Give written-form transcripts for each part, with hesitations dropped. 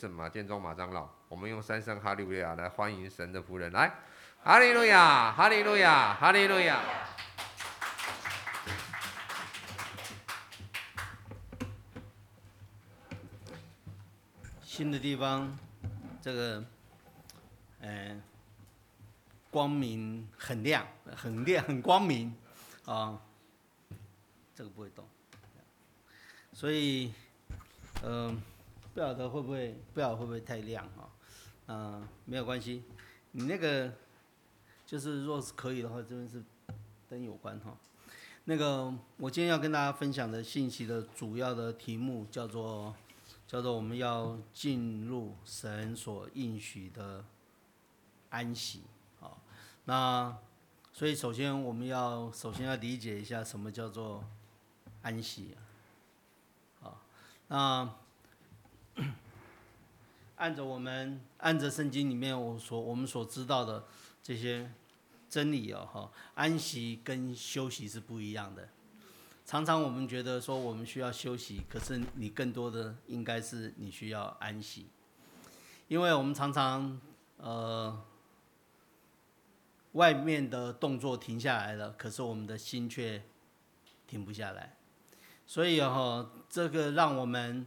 圣马建中马长老，我们用三声哈利路亚来欢迎神的仆人，来，哈利路亚，哈利路亚，哈利路亚。 新的地方，这个，光明很亮，很亮，很光明，啊，这个不会动，所以，不晓得会不会太亮啊？没有关系，你那个就是若是可以的话，这边是灯有关哈。那个，我今天要跟大家分享的信息的主要的题目叫做我们要进入神所应许的安息。好，那所以我们要理解一下什么叫做安息。好，那按着圣经里面我们所知道的这些真理安息跟休息是不一样的。常常我们觉得说我们需要休息，可是你更多的应该是你需要安息，因为我们常常外面的动作停下来了，可是我们的心却停不下来，所以这个让我们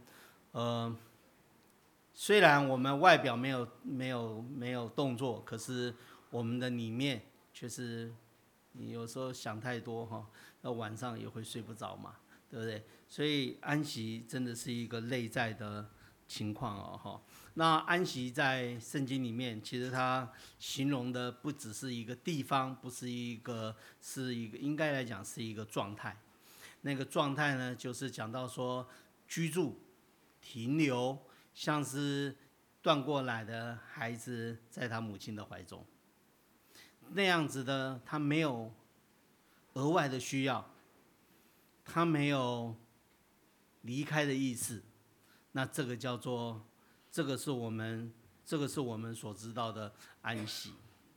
虽然我们外表没有动作，可是我们的里面却是你有时候想太多那晚上也会睡不着嘛，对不对？所以安息真的是一个内在的情况那安息在圣经里面，其实它形容的不只是一个地方，是一个应该来讲是一个状态。那个状态呢，就是讲到说居住、停留，像是断过奶的孩子在他母亲的怀中，那样子的，他没有额外的需要，他没有离开的意思，那这个是我们所知道的安息。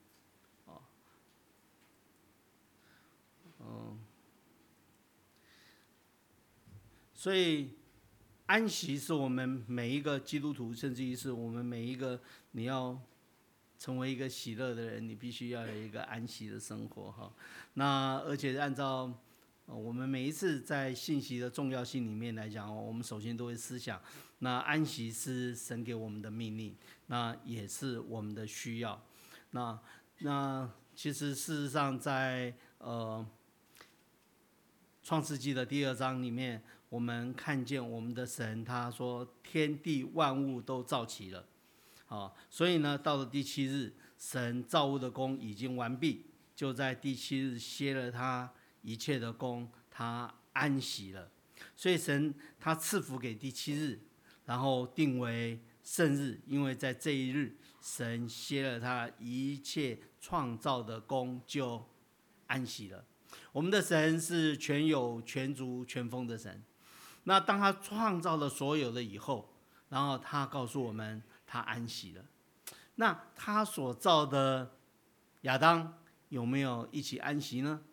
所以安息是我们每一个基督徒，甚至于是我们每一个你要成为一个喜乐的人，你必须要有一个安息的生活那而且按照我们每一次在信息的重要性里面来讲我们首先都会思想，那安息是神给我们的命令，那也是我们的需要。那其实事实上在创世纪的第2章里面，我们看见我们的神他说天地万物都造齐了。所以呢，到了第7日，神造物的工已经完毕，就在第7日歇了他一切的工，他安息了。所以神他赐福给第7日，然后定为圣日，因为在这一日，神歇了他一切创造的工，就安息了。我们的神是全有、全足、全丰的神。那当他创造了所有的以后，然后他告诉我们他安息了。那他所造的亚当有没有一起安息呢？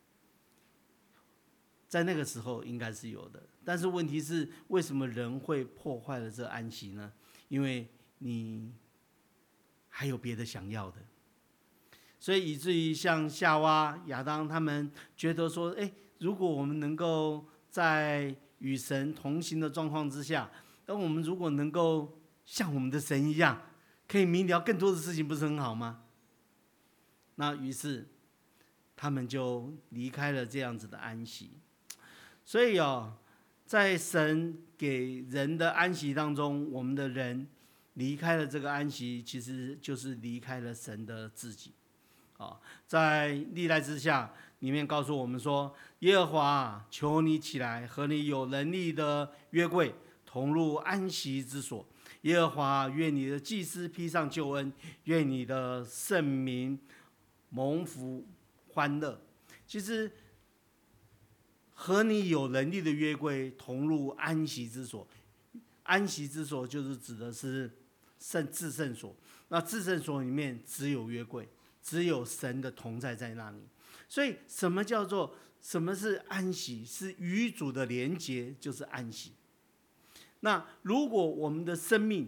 在那个时候应该是有的，但是问题是为什么人会破坏了这安息呢？因为你还有别的想要的，所以以至于像夏娃、亚当他们觉得说，如果我们能够在与神同行的状况之下，那我们如果能够像我们的神一样，可以明了更多的事情，不是很好吗？那于是他们就离开了这样子的安息。所以在神给人的安息当中，我们的人离开了这个安息，其实就是离开了神的自己。在历代之下里面告诉我们说，耶和华求你起来，和你有能力的约柜同入安息之所。耶和华愿你的祭司披上救恩，愿你的圣民蒙福欢乐。其实和你有能力的约柜同入安息之所，安息之所就是指的是至圣所。那至圣所里面只有约柜，只有神的同在在那里。所以什么是安息？是与主的连结，就是安息。那如果我们的生命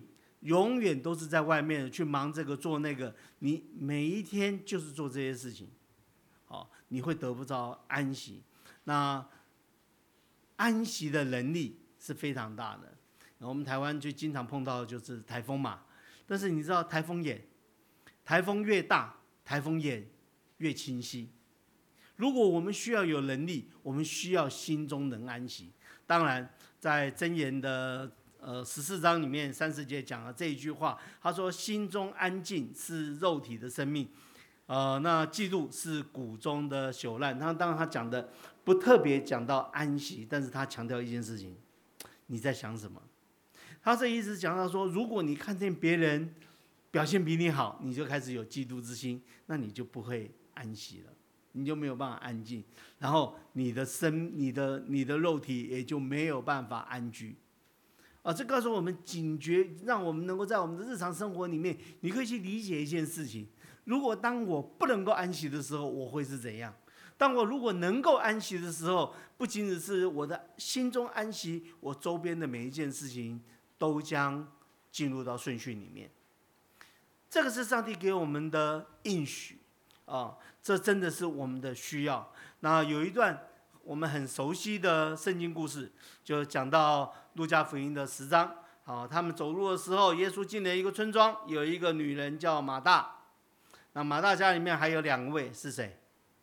永远都是在外面去忙这个做那个，你每一天就是做这些事情，你会得不到安息。那安息的能力是非常大的。我们台湾就经常碰到的就是台风嘛，但是你知道台风越大，台风眼越清晰。如果我们需要有能力，我们需要心中能安息。当然，在箴言的14章里面30节讲了这一句话，他说：“心中安静是肉体的生命，那嫉妒是骨中的朽烂。”当然他讲的不特别讲到安息，但是他强调一件事情：你在想什么？他这意思讲到说，如果你看见别人表现比你好，你就开始有嫉妒之心，那你就不会安息了，你就没有办法安静，然后你的肉体也就没有办法安居。这告诉我们警觉，让我们能够在我们的日常生活里面，你可以去理解一件事情：如果当我不能够安息的时候，我会是怎样？当我如果能够安息的时候，不仅仅是我的心中安息，我周边的每一件事情都将进入到顺序里面。这个是上帝给我们的应许这真的是我们的需要。那有一段我们很熟悉的圣经故事，就讲到路加福音的10章。他们走路的时候，耶稣进了一个村庄，有一个女人叫马大。那马大家里面还有2位是谁？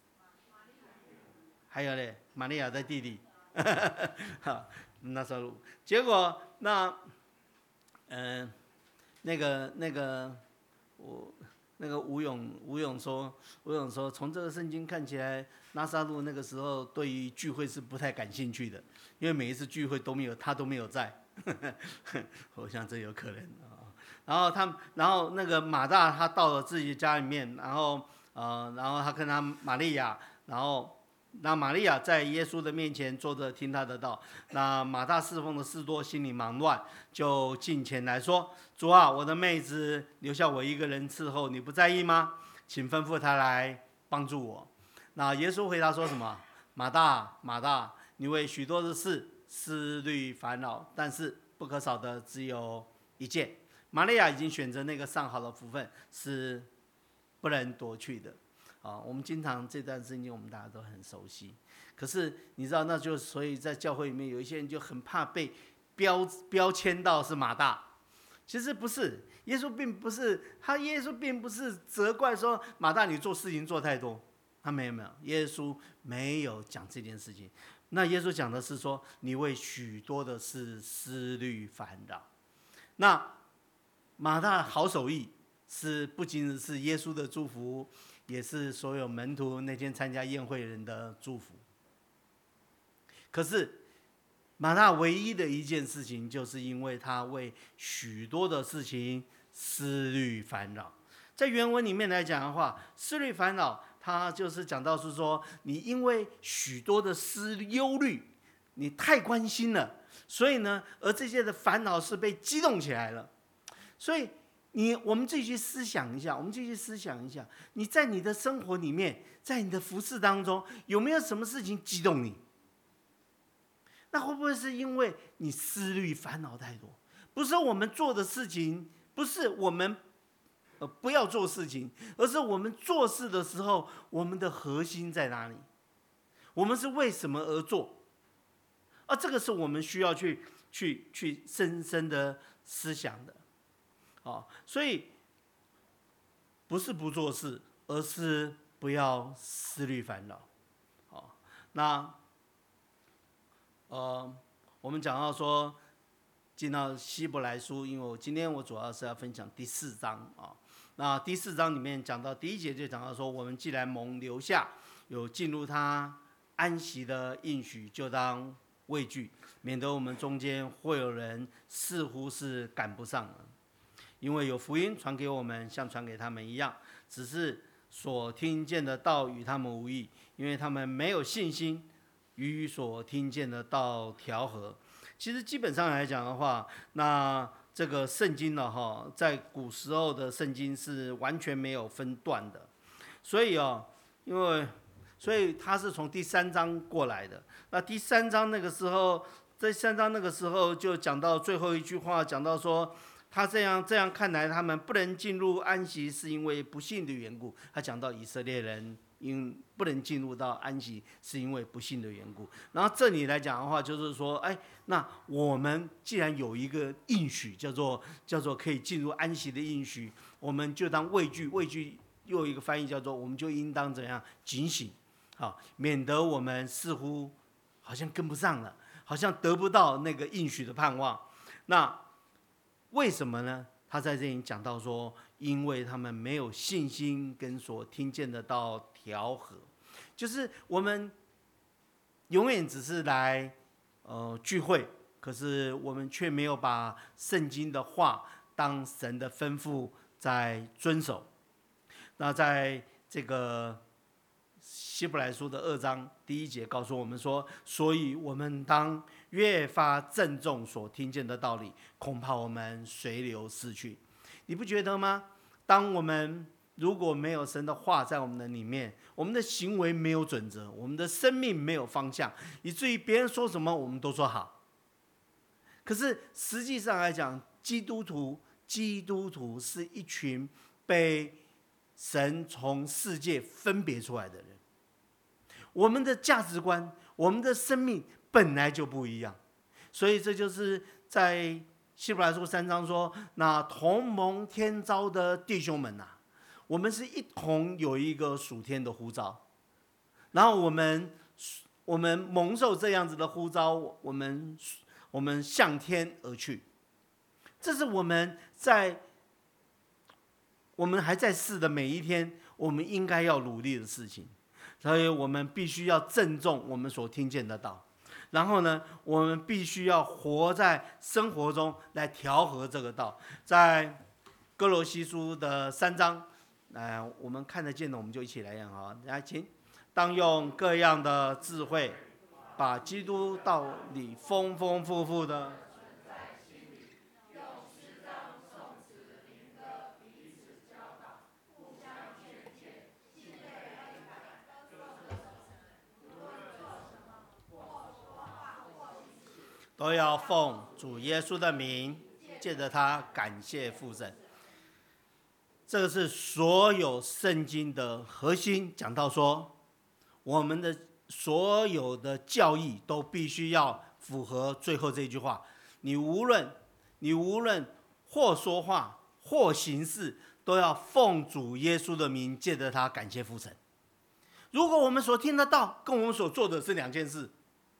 还有嘞，玛利亚的弟弟，拿撒路。结果那吴勇说，从这个圣经看起来，拿撒路那个时候对于聚会是不太感兴趣的，因为每一次聚会他都没有在。我想这有可能然后那个马大他到了自己家里面，然后他跟他玛利亚，那玛利亚在耶稣的面前坐着听他的道。那马大侍奉的事多，心里忙乱，就近前来说：“主啊，我的妹子留下我一个人伺候，你不在意吗？请吩咐她来帮助我。”那耶稣回答说什么？马大，马大，你为许多的事思虑烦恼，但是不可少的只有一件。玛利亚已经选择那个上好的福分，是不能夺去的。我们经常这段圣经我们大家都很熟悉，可是你知道，那就所以在教会里面有一些人就很怕被标签到是马大。其实不是，耶稣并不是责怪说马大你做事情做太多，他没有，耶稣没有讲这件事情。那耶稣讲的是说，你为许多的事思虑烦恼。那马大好手艺是不仅是耶稣的祝福，也是所有门徒那天参加宴会人的祝福。可是马大唯一的一件事情，就是因为他为许多的事情思虑烦恼。在原文里面来讲的话，思虑烦恼，他就是讲到是说，你因为许多的忧虑，你太关心了，所以呢，而这些的烦恼是被激动起来了。所以我们自己去思想一下，你在你的生活里面，在你的服事当中，有没有什么事情激动你？那会不会是因为你思虑烦恼太多？不是我们做的事情，不是我们不要做事情，而是我们做事的时候，我们的核心在哪里？我们是为什么而做？这个是我们需要去深深的思想的。所以不是不做事，而是不要思虑烦恼。那我们讲到说，进到希伯来书，因为今天我主要是要分享第4章那第4章里面讲到第1节就讲到说，我们既然蒙留下，有进入他安息的应许，就当畏惧，免得我们中间会有人似乎是赶不上了。因为有福音传给我们，像传给他们一样，只是所听见的道与他们无异，因为他们没有信心与所听见的道调和。其实基本上来讲的话，那这个圣经呢，在古时候的圣经是完全没有分段的，所以所以它是从第3章过来的。那第3章那个时候，就讲到最后一句话，讲到说， 他这样看来，他们不能进入安息，是因为不信的缘故。他讲到以色列人不能进入到安息，是因为不信的缘故。然后这里来讲的话，就是说，那我们既然有一个应许，叫做可以进入安息的应许，我们就当畏惧。畏惧又有一个翻译叫做，我们就应当怎样警醒，免得我们似乎好像跟不上了，好像得不到那个应许的盼望。那为什么呢？他在这里讲到说，因为他们没有信心跟所听见的道调和，就是我们永远只是来聚会，可是我们却没有把圣经的话当神的吩咐在遵守。那在这个希伯来书的2章第1节告诉我们说，所以我们当越发郑重所听见的道理，恐怕我们随流失去。你不觉得吗？当我们如果没有神的话在我们的里面，我们的行为没有准则，我们的生命没有方向，以至于别人说什么我们都说好。可是实际上来讲，基督徒是一群被神从世界分别出来的人，我们的价值观，我们的生命本来就不一样。所以这就是在希伯来书3章说，那同蒙天召的弟兄们啊，我们是一同有一个属天的呼召，然后我们蒙受这样子的呼召，我们向天而去。这是我们还在世的每一天，我们应该要努力的事情。所以我们必须要郑重我们所听见的道，然后呢，我们必须要活在生活中来调和这个道。在哥罗西书的3章，我们看得见的，我们就一起来念好。来，请，当用各样的智慧，把基督道理丰丰富富的都要奉主耶稣的名，借着他感谢父神。这个是所有圣经的核心，讲到说，我们的所有的教义都必须要符合最后这句话：你无论或说话或行事，都要奉主耶稣的名，借着他感谢父神。如果我们所听得到跟我们所做的是2件事，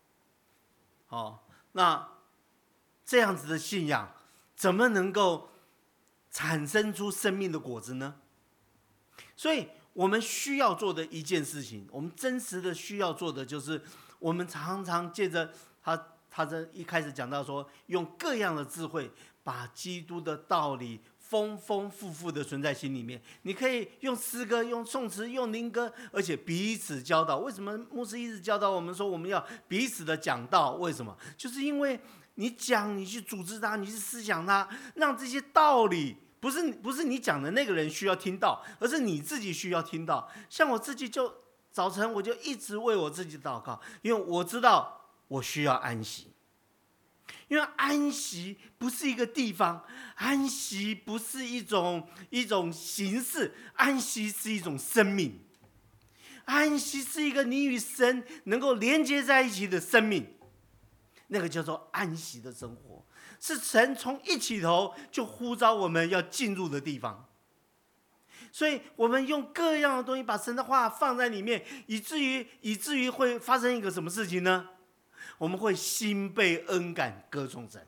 那这样子的信仰怎么能够产生出生命的果子呢？所以我们需要做的一件事情，我们真实的需要做的就是，我们常常借着他这一开始讲到说，用各样的智慧把基督的道理丰丰富富的存在心里面。你可以用诗歌、用颂词、用灵歌，而且彼此教导。为什么牧师一直教导我们说我们要彼此的讲道？为什么？就是因为你讲，你去组织它，你去思想它，让这些道理不是你讲的那个人需要听到，而是你自己需要听到。像我自己就早晨我就一直为我自己祷告，因为我知道我需要安息。因为安息不是一个地方，安息不是一种形式，安息是一种生命，安息是一个你与神能够连接在一起的生命，那个叫做安息的生活，是神从一起头就呼召我们要进入的地方。所以我们用各样的东西把神的话放在里面，以至于会发生一个什么事情呢？我们会心被恩感，歌颂神。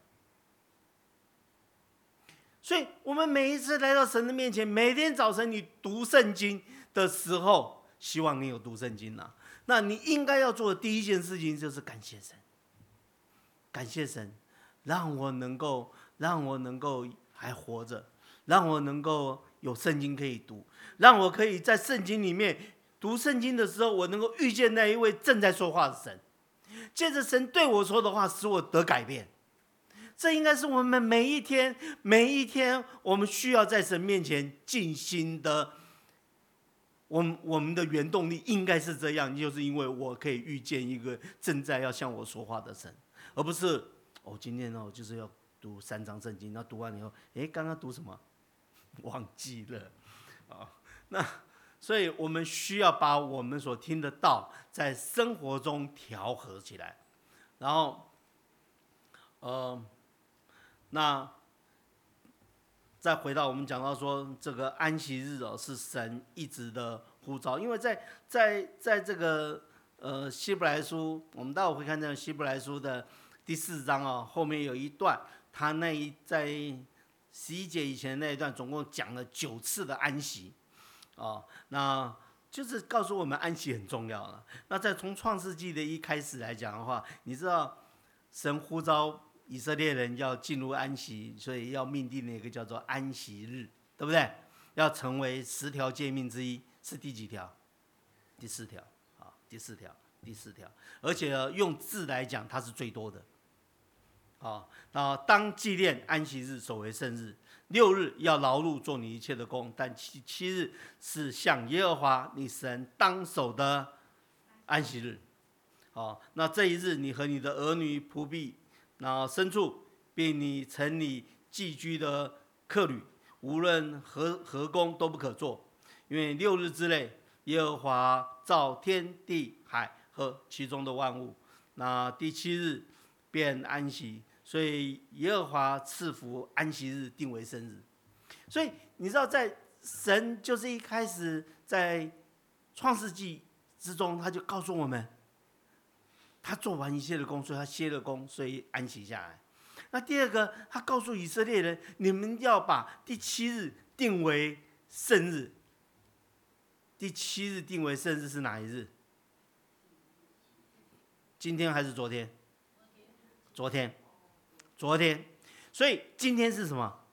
所以我们每一次来到神的面前，每天早晨你读圣经的时候，希望你有读圣经啊，那你应该要做的第一件事情就是感谢神，感谢神让我能够还活着，让我能够有圣经可以读，让我可以在圣经里面读圣经的时候，我能够遇见那一位正在说话的神，借着神对我说的话使我得改变。这应该是我们每一天我们需要在神面前尽心的，我们的原动力应该是这样，就是因为我可以遇见一个正在要向我说话的神，而不是今天就是要读3章圣经，然后读完以后，刚刚读什么？忘记了那所以我们需要把我们所听的道在生活中调和起来，然后那再回到我们讲到说这个安息日是神一直的呼召，因为在这个希伯来书，我们待会会看这个希伯来书的第4章后面有一段，他在11节以前那一段总共讲了9次的安息那就是告诉我们安息很重要了。那在从创世纪的一开始来讲的话，你知道神呼召以色列人要进入安息，所以要命定了一个叫做安息日，对不对？要成为10条诫命之一，是第几条？第4条第4条，而且用字来讲，它是最多的。当纪念安息日，守为圣日。6日要劳碌做你一切的工，但7日是向耶和华你神当守的安息日。那这一日，你和你的儿女、仆婢、牲畜，并你城里寄居的客旅，无论何工都不可做，因为6日之内，耶和华造天地海和其中的万物，那第7日便安息。所以耶和华赐福安息日，定为圣日。所以你知道，在神就是一开始在创世纪之中，他就告诉我们，他做完一切的工，所以他歇了工，所以安息下来。那第二个，他告诉以色列人，你们要把第7日定为圣日。第7日定为圣日是哪一日？今天还是昨天？昨天，所以今天是什么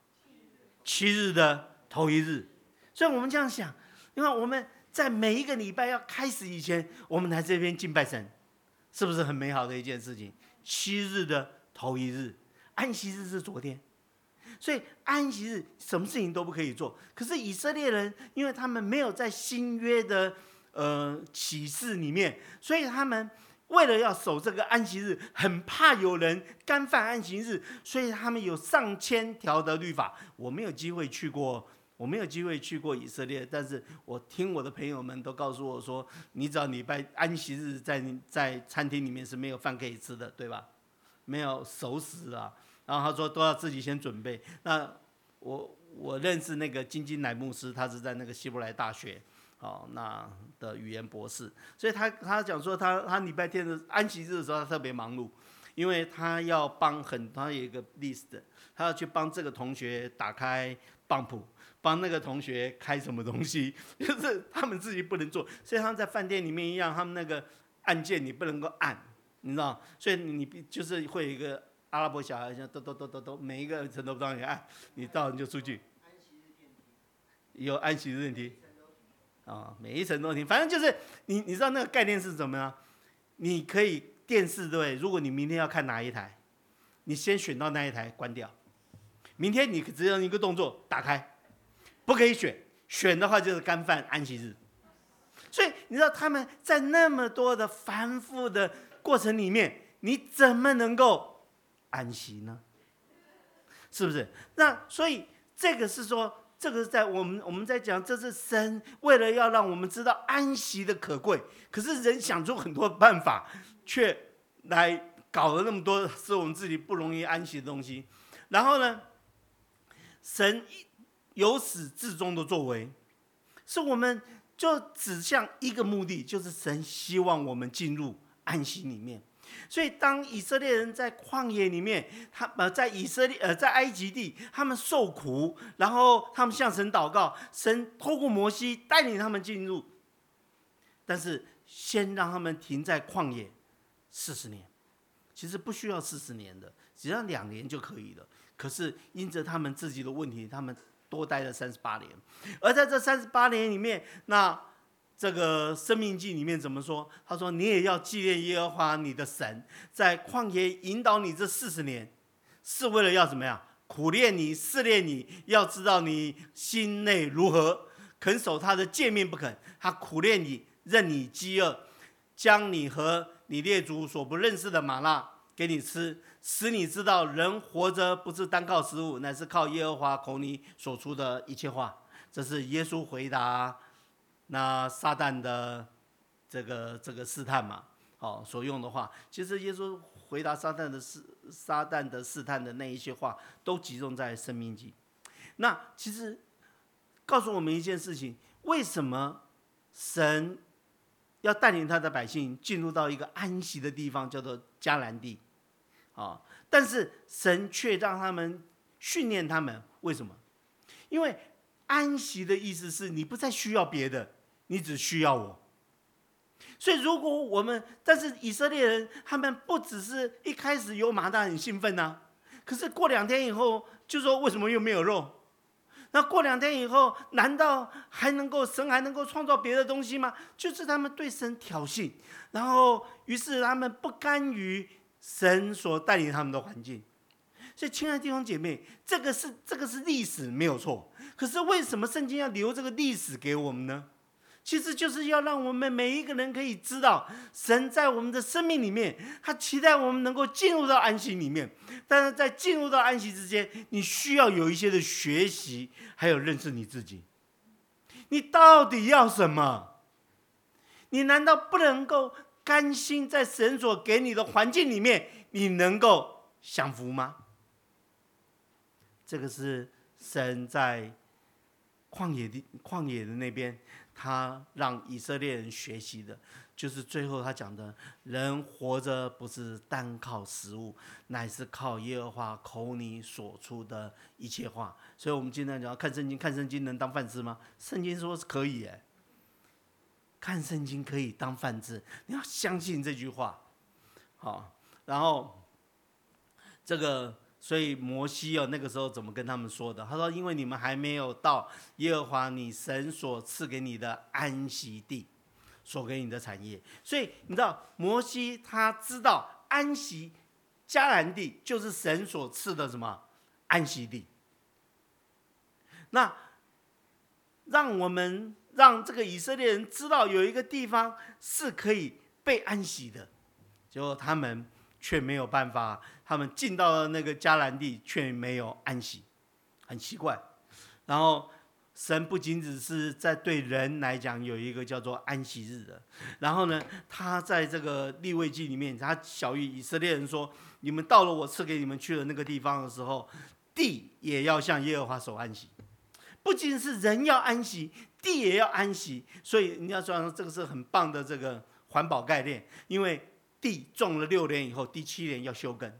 ？7日的头一日。所以我们这样想，因为我们在每一个礼拜要开始以前，我们来这边敬拜神，是不是很美好的一件事情？7日的头一日，安息日是昨天，所以安息日什么事情都不可以做。可是以色列人，因为他们没有在新约的启示里面，所以他们为了要守这个安息日，很怕有人干犯安息日，所以他们有上千条的律法。我没有机会去过以色列，但是我听我的朋友们都告诉我说，你只要礼拜安息日在餐厅里面是没有饭可以吃的，对吧？没有熟食啊。然后他说都要自己先准备。那我认识那个金金乃牧师，他是在那个希伯来大学。那的语言博士，所以他讲说他礼拜天的安息日的时候，他特别忙碌，因为他要他有一个 list， 他要去帮这个同学打开棒谱，帮那个同学开什么东西，就是他们自己不能做，所以他们在饭店里面一样，他们那个按键你不能够按，你知道，所以你就是会有一个阿拉伯小孩，像咚，每一个层都不让你按，你到你就出去。有安息日电梯。每一层都听，反正就是你知道那个概念是什么呢？你可以电视对不对？如果你明天要看哪一台，你先选到那一台关掉，明天你只有一个动作打开，不可以选的话就是干犯安息日。所以你知道他们在那么多的繁复的过程里面，你怎么能够安息呢？是不是？那所以这个是说。这个是在我们在讲，这是神为了要让我们知道安息的可贵，可是人想出很多办法，却来搞了那么多是我们自己不容易安息的东西。然后呢，神由始至终的作为，是我们就指向一个目的，就是神希望我们进入安息里面。所以，当以色列人在旷野里面，在埃及地，他们受苦，然后他们向神祷告，神透过摩西带领他们进入，但是先让他们停在旷野40年，其实不需要40年的，只要2年就可以了。可是因着他们自己的问题，他们多待了38年，而在这38年里面，那这个生命记里面怎么说？他说：“你也要纪念耶和华你的神，在旷野引导你这40年，是为了要怎么样？苦练你，试炼你，要知道你心内如何，肯守他的诫命不肯。他苦练你，任你饥饿，将你和你列祖所不认识的玛纳给你吃，使你知道人活着不是单靠食物，乃是靠耶和华口里所出的一切话。这是耶稣回答那撒旦的这个试探嘛，所用的话。其实耶稣回答撒旦的试探的那一些话，都集中在申命记。那其实告诉我们一件事情：为什么神要带领他的百姓进入到一个安息的地方，叫做迦南地？但是神却让他们训练他们，为什么？因为安息的意思是你不再需要别的，你只需要我。所以如果但是以色列人他们不只是一开始有马大很兴奋啊，可是过2天以后就说为什么又没有肉？那过2天以后，难道神还能够创造别的东西吗？就是他们对神挑衅，然后于是他们不甘于神所带领他们的环境。所以，亲爱的弟兄姐妹，这个是历史没有错。可是为什么圣经要留这个历史给我们呢？其实就是要让我们每一个人可以知道，神在我们的生命里面，他期待我们能够进入到安息里面。但是在进入到安息之间，你需要有一些的学习，还有认识你自己。你到底要什么？你难道不能够甘心在神所给你的环境里面，你能够享福吗？这个是神在旷野的那边，他让以色列人学习的，就是最后他讲的，人活着不是单靠食物，乃是靠耶和华口里所出的一切话。所以我们经常讲看圣经能当饭吃吗？圣经说是可以耶，看圣经可以当饭吃，你要相信这句话。好，然后这个。所以摩西那个时候怎么跟他们说的？他说：“因为你们还没有到耶和华你神所赐给你的安息地，所给你的产业。”所以你知道，摩西他知道安息迦南地就是神所赐的什么安息地。那让这个以色列人知道有一个地方是可以被安息的，结果他们却没有办法，他们进到了那个迦南地，却没有安息，很奇怪。然后神不仅只是在对人来讲有一个叫做安息日的，然后呢，他在这个利未记里面，他晓谕以色列人说：你们到了我赐给你们去的那个地方的时候，地也要向耶和华守安息。不仅是人要安息，地也要安息。所以你要说这个是很棒的这个环保概念，因为地种了6年以后，第7年要休耕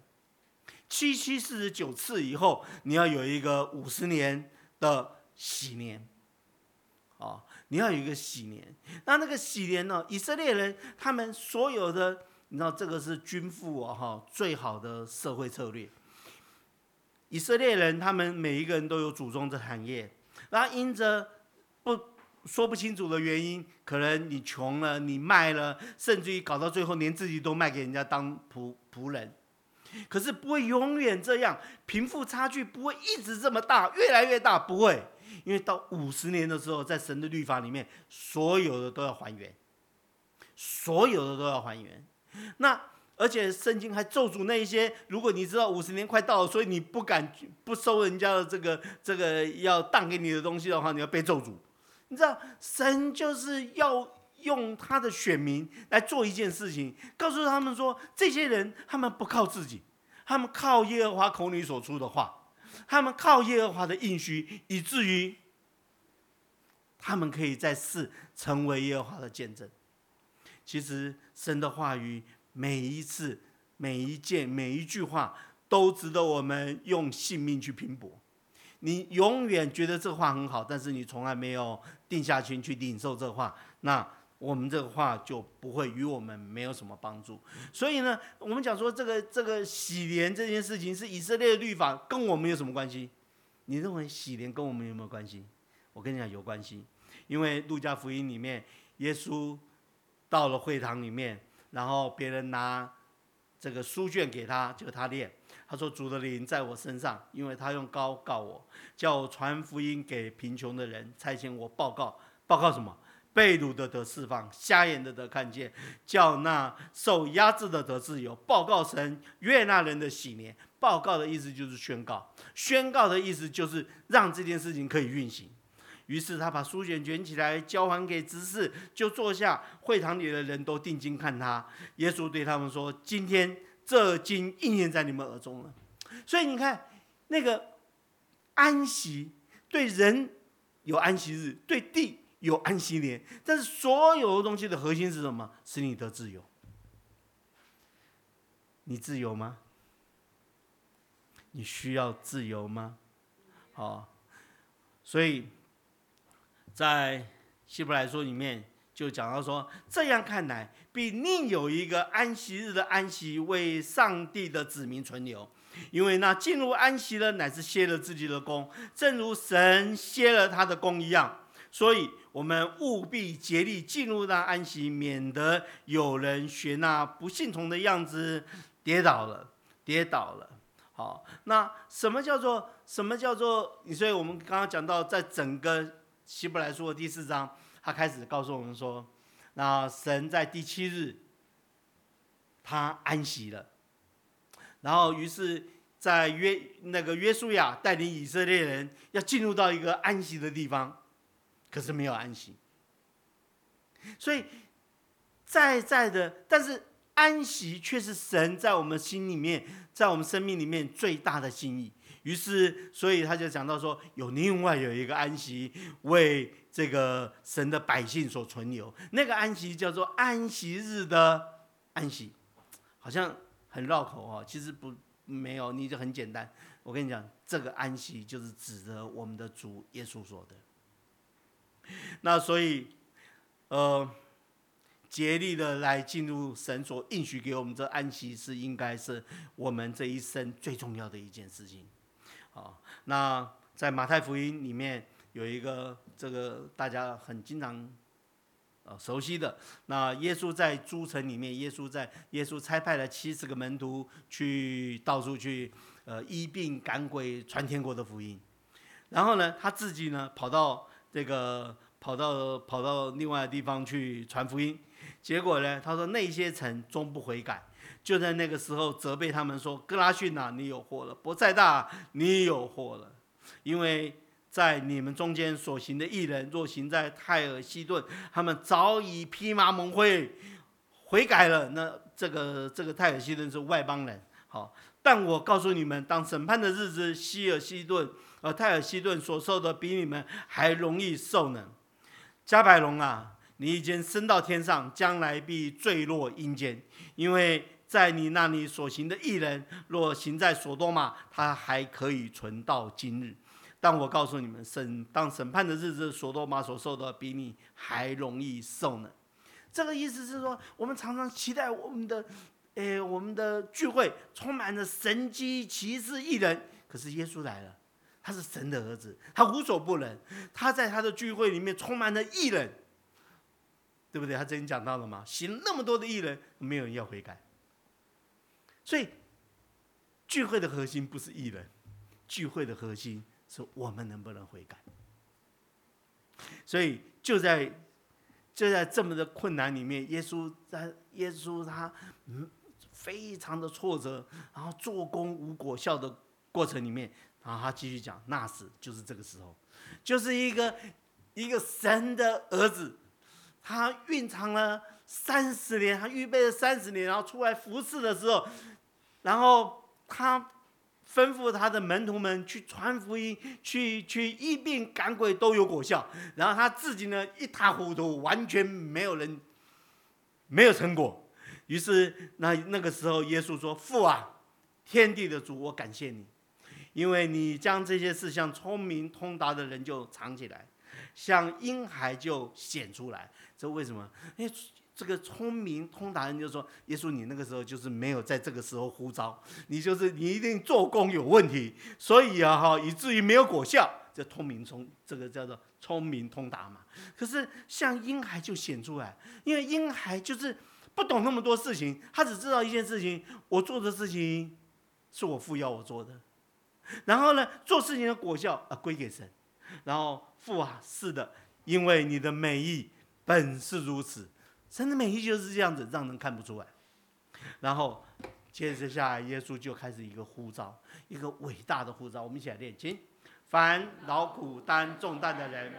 ，7七49次以后，你要有一个50年的喜年，你要有一个喜年。那个喜年呢，以色列人他们所有的，你知道这个是均富最好的社会策略。以色列人他们每一个人都有祖宗的产业，然后因着说不清楚的原因，可能你穷了，你卖了，甚至于搞到最后连自己都卖给人家当仆人。可是不会永远这样，贫富差距不会一直这么大，越来越大，不会。因为到50年的时候，在神的律法里面，所有的都要还原，所有的都要还原。那而且圣经还咒诅那一些，如果你知道50年快到了，所以你不敢不收人家的这个要当给你的东西的话，你要被咒诅。你知道，神就是要用他的选民来做一件事情，告诉他们说，这些人他们不靠自己，他们靠耶和华口里所出的话，他们靠耶和华的应许，以至于他们可以在世成为耶和华的见证。其实神的话语每一次、每一件、每一句话，都值得我们用性命去拼搏。你永远觉得这话很好，但是你从来没有定下心去领受这话，那我们这个话就不会与我们没有什么帮助。所以呢，我们讲说这个洗莲这件事情是以色列的律法，跟我们有什么关系？你认为洗莲跟我们有没有关系？我跟你讲有关系，因为路加福音里面，耶稣到了会堂里面，然后别人拿这个书卷给他，就他念。他说：“主的灵在我身上，因为他用膏告我，叫我传福音给贫穷的人，差遣我报告什么？ 被掳的得释放，瞎眼的得看见，叫那受压制的得自由。报告神悦纳人的喜年。报告的意思就是宣告，宣告的意思就是让这件事情可以运行。于是他把书卷卷起来，交还给执事，就坐下。会堂里的人都定睛看他。耶稣对他们说：“今天这经应验在你们耳中了。”所以你看，那个安息，对人有安息日，对地有安息年，但是所有的东西的核心是什么？使你得自由。你自由吗？你需要自由吗？所以在希伯来书里面就讲到说，这样看来，必另有一个安息日的安息为上帝的子民存留，因为那进入安息的乃是歇了自己的功，正如神歇了他的功一样。所以我们务必竭力进入那安息，免得有人学那不信从的样子跌倒了。好，那什么叫做？所以我们刚刚讲到，在整个希伯来书的第4章，他开始告诉我们说，那神在第7日，他安息了。然后，于是，在约书亚带领以色列人要进入到一个安息的地方，可是没有安息。所以，但是安息却是神在我们心里面，在我们生命里面最大的心意。于是，所以他就讲到说，另外有一个安息为这个神的百姓所存留，那个安息叫做安息日的安息，好像很绕口哦，其实没有，你就很简单。我跟你讲，这个安息就是指着我们的主耶稣说的。那所以，竭力的来进入神所应许给我们这安息，应该是我们这一生最重要的一件事情。那在马太福音里面有一个这个大家很经常熟悉的，那耶稣在诸城里面，耶稣差派了70个门徒去到处去医病赶鬼传天国的福音，然后呢他自己呢跑到另外的地方去传福音。结果呢，他说那些城终不悔改，就在那个时候责备他们说：“哥拉汛啊，你有祸了；伯赛大，你有祸了。因为在你们中间所行的义人，若行在泰尔西顿，他们早已披麻蒙灰，悔改了。那这个泰尔西顿是外邦人。好，但我告诉你们，当审判的日子，泰尔西顿所受的比你们还容易受呢。迦百农啊！”你已经升到天上，将来必坠落阴间，因为在你那里所行的义人，若行在所多玛，他还可以存到今日。但我告诉你们，当审判的日子，所多玛所受的比你还容易受呢。这个意思是说，我们常常期待我们的聚会充满了神迹奇事异人，可是耶稣来了，他是神的儿子，他无所不能，他在他的聚会里面充满了义人。对不对？他之前讲到了嘛，行那么多的义人，没有人要悔改。所以聚会的核心不是义人，聚会的核心是我们能不能悔改。所以就在这么的困难里面，耶稣他非常的挫折，然后做工无果效的过程里面，然后他继续讲，那时就是这个时候，就是一个神的儿子。他蕴藏了30年，他预备了30年，然后出来服侍的时候，然后他吩咐他的门徒们去传福音，去医病赶鬼都有果效，然后他自己呢一塌糊涂，完全没有成果。于是那个时候，耶稣说：“父啊，天地的主，我感谢你，因为你将这些事向聪明通达的人就藏起来，向婴孩就显出来。”这为什么？因为这个聪明通达人就说：“耶稣，你那个时候就是没有在这个时候呼召，你一定做工有问题，所以以至于没有果效。”这个叫做聪明通达嘛。可是像婴孩就显出来，因为婴孩就是不懂那么多事情，他只知道一件事情：我做的事情是我父要我做的，然后呢，做事情的果效归给神。然后父啊，是的，因为你的美意本是如此。神的美意就是这样子，让人看不出来。然后接着下来，耶稣就开始一个呼召，一个伟大的呼召。我们一起来念经：凡劳苦担重担的人，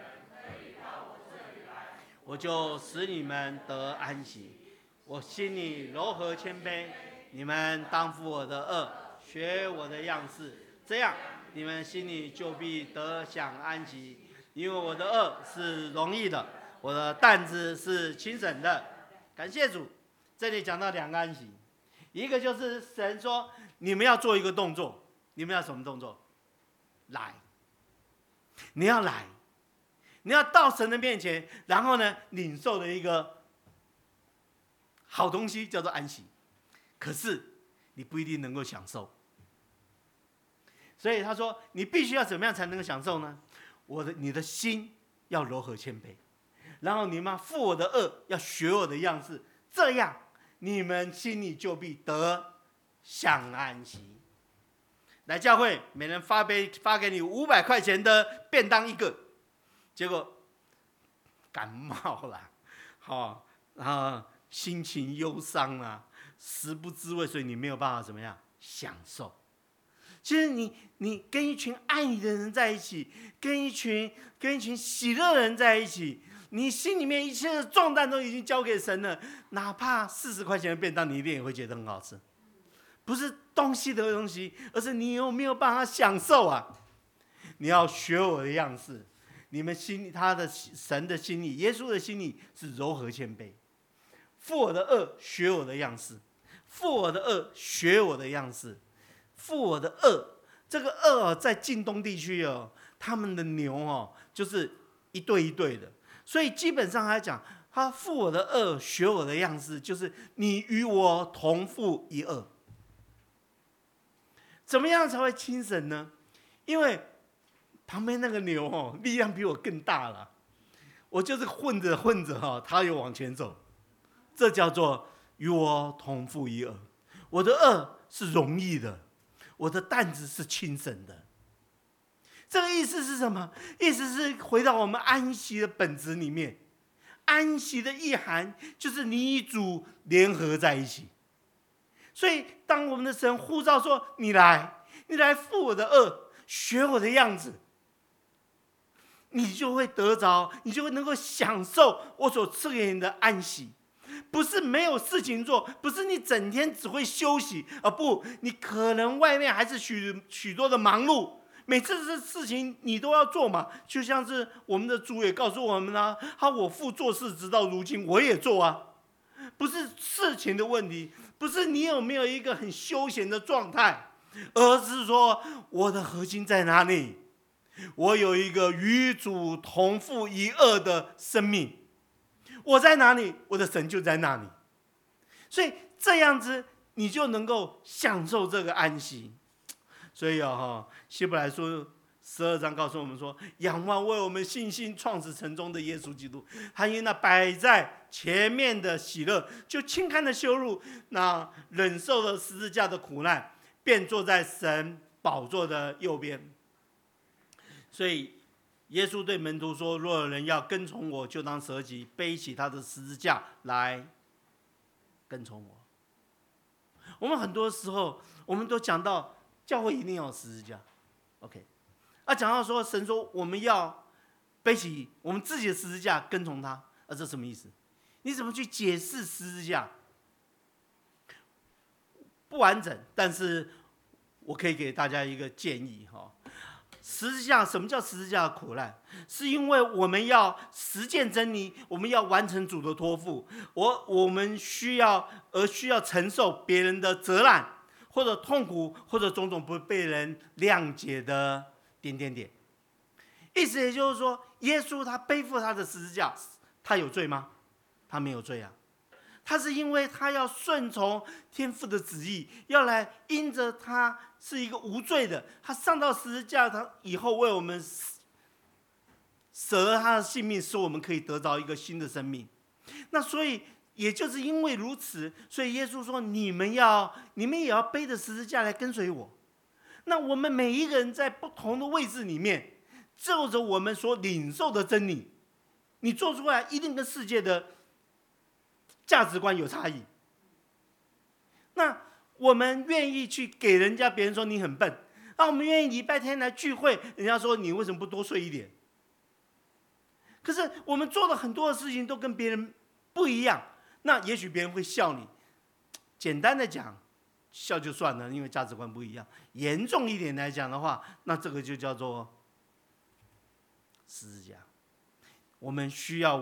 我就使你们得安息。我心里柔和谦卑，你们当负我的恶，学我的样式，这样你们心里就必得享安息。因为我的恶是容易的，我的担子是轻省的。感谢主，这里讲到两个安息，一个就是神说你们要做一个动作，你们要什么动作？来，你要来，你要到神的面前，然后呢，领受的一个好东西叫做安息。可是你不一定能够享受，所以他说你必须要怎么样才能够享受呢？你的心要柔和谦卑，然后你们负我的恶，要学我的样式，这样你们心里就必得享安息。来教会，每人发给你500块钱的便当一个，结果感冒了，然后心情忧伤了，食不知味，所以你没有办法怎么样享受。其实你跟一群爱你的人在一起，跟一群喜乐的人在一起，你心里面一切的重担都已经交给神了，哪怕40块钱的便当，你一定也会觉得很好吃。不是东西的东西，而是你有没有办法享受啊？你要学我的样式。你们神的心里，耶稣的心里是柔和谦卑，负我的恶，学我的样式，负我的恶，学我的样式。负我的恶，这个恶在近东地区他们的牛就是一对一对的，所以基本上来讲，他负我的恶，学我的样式，就是你与我同负一恶。怎么样才会轻省呢？因为旁边那个牛力量比我更大了，我就是混着他又往前走，这叫做与我同负一恶。我的恶是容易的，我的担子是轻省的。这个意思是什么？意思是回到我们安息的本质里面。安息的意涵就是你与主联合在一起。所以当我们的神呼召说你来负我的恶，学我的样子，你就会得着，你就会能够享受我所赐给你的安息。不是没有事情做，不是你整天只会休息，不，你可能外面还是许多的忙碌，每次这事情你都要做嘛。就像是我们的主也告诉我们啊，我父做事直到如今，我也做啊。不是事情的问题，不是你有没有一个很休闲的状态，而是说我的核心在哪里？我有一个与主同负一恶的生命。我在哪里，我的神就在那里。所以这样子你就能够享受这个安息。所以希伯来书12章告诉我们说，仰望为我们信心创始成终的耶稣基督，他因那摆在前面的喜乐，就轻看的羞辱，那忍受了十字架的苦难，便坐在神宝座的右边。所以耶稣对门徒说，若有人要跟从我，就当舍己，背起他的十字架来跟从我。我们很多时候我们都讲到教会一定要有十字架 OK， 讲到说神说我们要背起我们自己的十字架跟从他，这什么意思？你怎么去解释十字架？不完整，但是我可以给大家一个建议十字架，什么叫十字架的苦难？是因为我们要实践真理，我们要完成主的托付，我们需要承受别人的责难，或者痛苦，或者种种不被人谅解的点。意思也就是说，耶稣他背负他的十字架，他有罪吗？他没有罪啊。他是因为他要顺从天父的旨意，要来因着他是一个无罪的，他上到十字架上以后，为我们舍了他的性命，使我们可以得到一个新的生命。那所以也就是因为如此，所以耶稣说你们也要背着十字架来跟随我。那我们每一个人在不同的位置里面，就着我们所领受的真理， 你做出来一定跟世界的价值观有差异。那我们愿意去给别人说你很笨，那我们愿意礼拜天来聚会，人家说你为什么不多睡一点？可是我们做了很多的事情都跟别人不一样，那也许别人会笑你。简单的讲，笑就算了，因为价值观不一样。严重一点来讲的话，那这个就叫做十字架。我们需要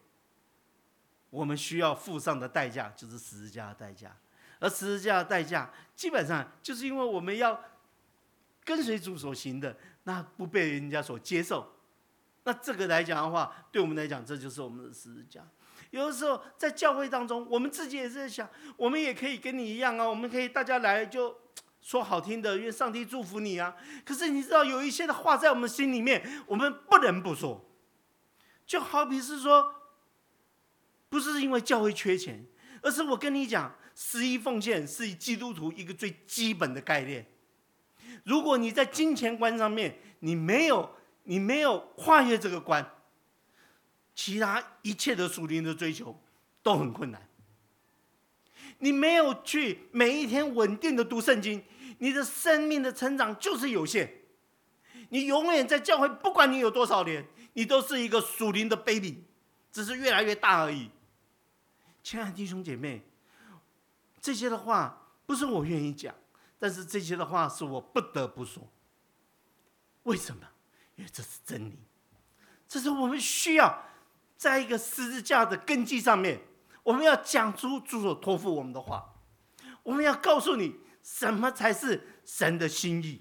付上的代价就是十字架的代价，而十字架的代价基本上就是因为我们要跟随主所行的，那不被人家所接受。那这个来讲的话，对我们来讲，这就是我们的十字架。有的时候在教会当中，我们自己也是在想，我们也可以跟你一样啊，我们可以大家来就说好听的，愿上帝祝福你啊。可是你知道，有一些的话在我们心里面，我们不能不说。就好比是说，不是因为教会缺钱，而是我跟你讲，11奉献是基督徒一个最基本的概念。如果你在金钱观上面，你没有跨越这个关，其他一切的属灵的追求都很困难。你没有去每一天稳定的读圣经，你的生命的成长就是有限。你永远在教会，不管你有多少年，你都是一个属灵的 baby， 只是越来越大而已。亲爱的弟兄姐妹，这些的话不是我愿意讲，但是这些的话是我不得不说。为什么？因为这是真理，这是我们需要在一个十字架的根基上面，我们要讲出主所托付我们的话，我们要告诉你什么才是神的心意。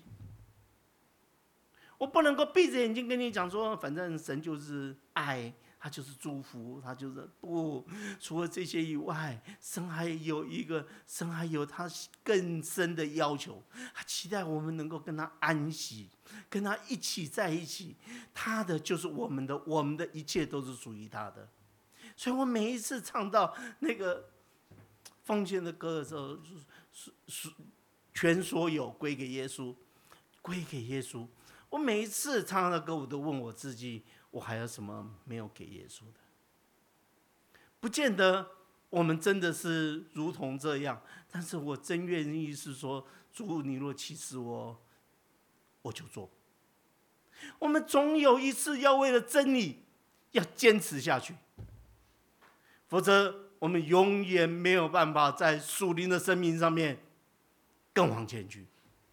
我不能够闭着眼睛跟你讲说，反正神就是爱，他就是祝福，他就是不。除了这些以外，神还有他更深的要求，他期待我们能够跟他安息，跟他一起在一起。他的就是我们的，我们的一切都是属于他的。所以我每一次唱到那个奉献的歌的时候，全所有归给耶稣，归给耶稣。我每一次唱的歌，我都问我自己，我还有什么没有给耶稣的？不见得我们真的是如同这样，但是我真愿意是说，主，你若启示我，我就做。我们总有一次要为了真理要坚持下去，否则我们永远没有办法在属灵的生命上面更往前去。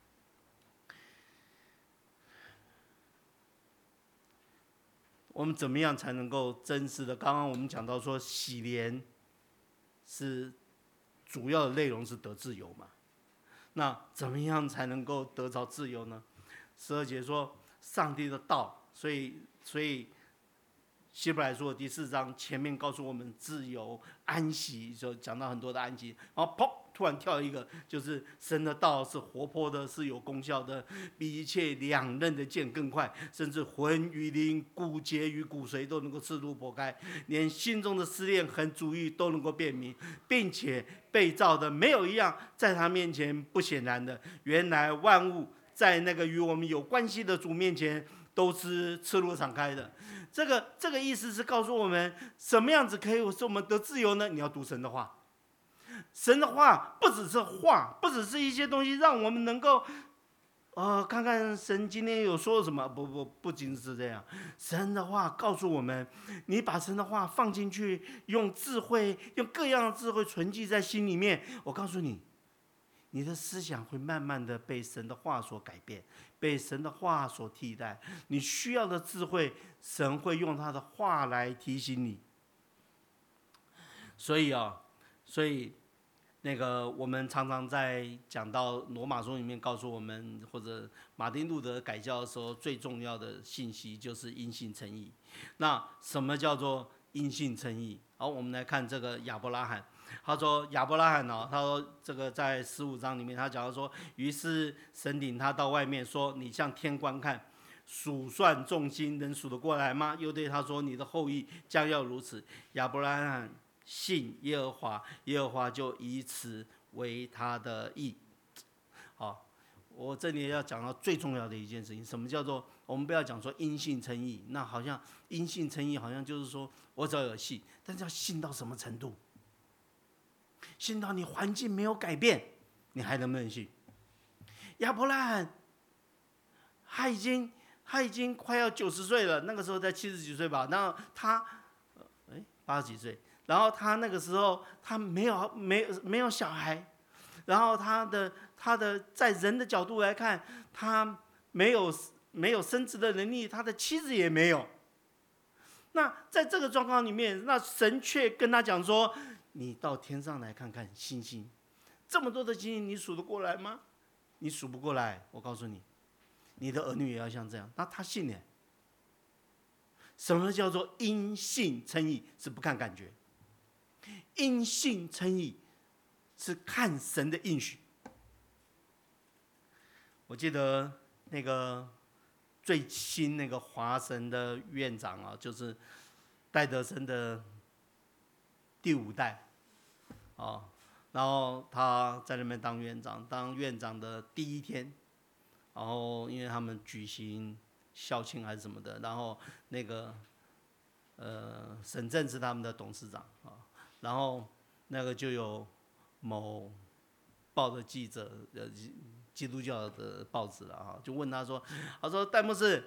我们怎么样才能够真实的？刚刚我们讲到说，洗莲是主要的内容是得自由嘛？那怎么样才能够得着自由呢？12节说上帝的道，所以希伯来书的第4章前面告诉我们自由安息，就讲到很多的安息，然后砰突然跳一个，就是神的道是活泼的，是有功效的，比一切两刃的剑更快，甚至魂与灵、骨节与骨髓都能够刺入剖开，连心中的思念和主意都能够辨明，并且被造的没有一样在他面前不显然的。原来万物在那个与我们有关系的主面前都是赤裸敞开的。这个意思是告诉我们，什么样子可以使我们得自由呢？你要读神的话。神的话不只是话，不只是一些东西让我们能够看看神今天有说什么。不仅是这样，神的话告诉我们，你把神的话放进去，用智慧，用各样的智慧存记在心里面，我告诉你，你的思想会慢慢的被神的话所改变，被神的话所替代。你需要的智慧，神会用他的话来提醒你。所以那个我们常常在讲到罗马书里面告诉我们，或者马丁路德改教的时候，最重要的信息就是因信称义。那什么叫做因信称义？好，我们来看这个亚伯拉罕。他说亚伯拉罕他说这个在15章里面，他讲到说，于是神领他到外面说，你向天观看，数算众星，能数得过来吗？又对他说，你的后裔将要如此。亚伯拉罕信耶和华，耶和华就以此为他的义。好， 我这里要讲到最重要的一件事情，什么叫做我们不要讲说因信称义，那好像因信称义好像就是说我只要有信，但是要信到什么程度？信到你环境没有改变，你还能不能信？亚伯拉罕他已经快要90岁了，那个时候才70几岁吧，然后他80几岁，然后他那个时候他没有小孩，然后他的在人的角度来看，他没有生殖的能力，他的妻子也没有。那在这个状况里面，那神却跟他讲说：“你到天上来看看星星，这么多的星星，你数得过来吗？你数不过来，我告诉你，你的儿女也要像这样。”那他信呢？什么叫做因信称义？是不看感觉。因信称义是看神的应许。我记得那个最新那个华神的院长啊，就是戴德生的第5代啊，然后他在那边当院长，当院长的第一天，然后因为他们举行校庆还是什么的，然后那个沈正是他们的董事长啊，然后那个就有某报的记者，基督教的报纸了哈，就问他说，戴牧师，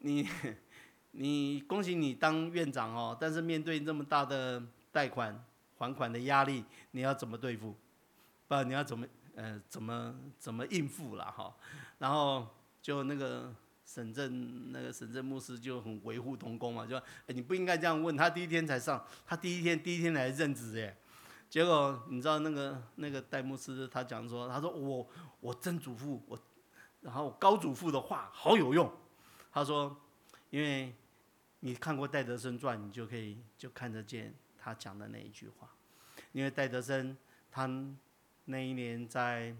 你恭喜你当院长哦，但是面对这么大的贷款还款的压力，你要怎么对付？不然你要怎么应付啦哈？然后就那个沈正牧师就很维护同工嘛，就你不应该这样问，他第一天才上，他第一天来任职耶。结果你知道那个戴牧师他讲说，他说我曾祖父然后高祖父的话好有用。他说，因为你看过戴德生传，你就看得见他讲的那一句话。因为戴德生他那一年在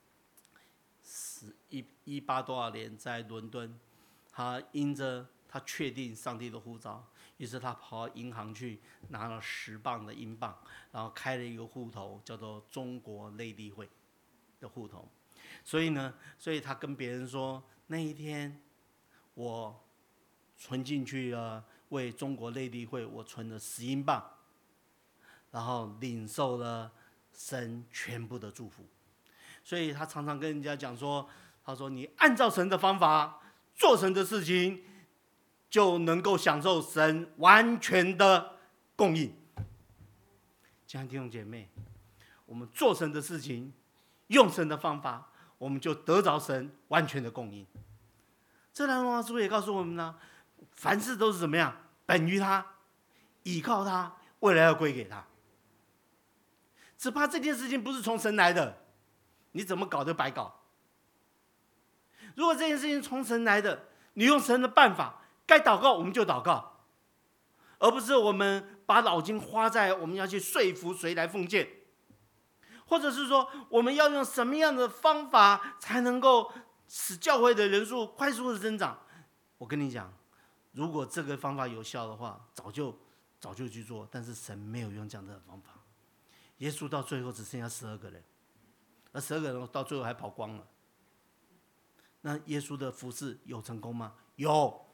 18多少年在伦敦，他因着他确定上帝的呼召，于是他跑到银行去拿了10磅的英镑，然后开了一个户头，叫做中国内地会的户头。所以他跟别人说，那一天我存进去了，为中国内地会我存了10英镑，然后领受了神全部的祝福。所以他常常跟人家讲说，他说你按照神的方法做神的事情，就能够享受神完全的供应。亲爱的弟兄姐妹，我们做神的事情，用神的方法，我们就得着神完全的供应。这段罗马书也告诉我们呢，凡事都是怎么样，本于他，倚靠他，未来要归给他。只怕这件事情不是从神来的，你怎么搞都白搞。如果这件事情从神来的，你用神的办法，该祷告我们就祷告，而不是我们把脑筋花在我们要去说服谁来奉献，或者是说我们要用什么样的方法才能够使教会的人数快速的增长。我跟你讲，如果这个方法有效的话，早就去做，但是神没有用这样的方法。耶稣到最后只剩下12个人，而12个人到最后还跑光了。那耶稣的服事有成功吗？有。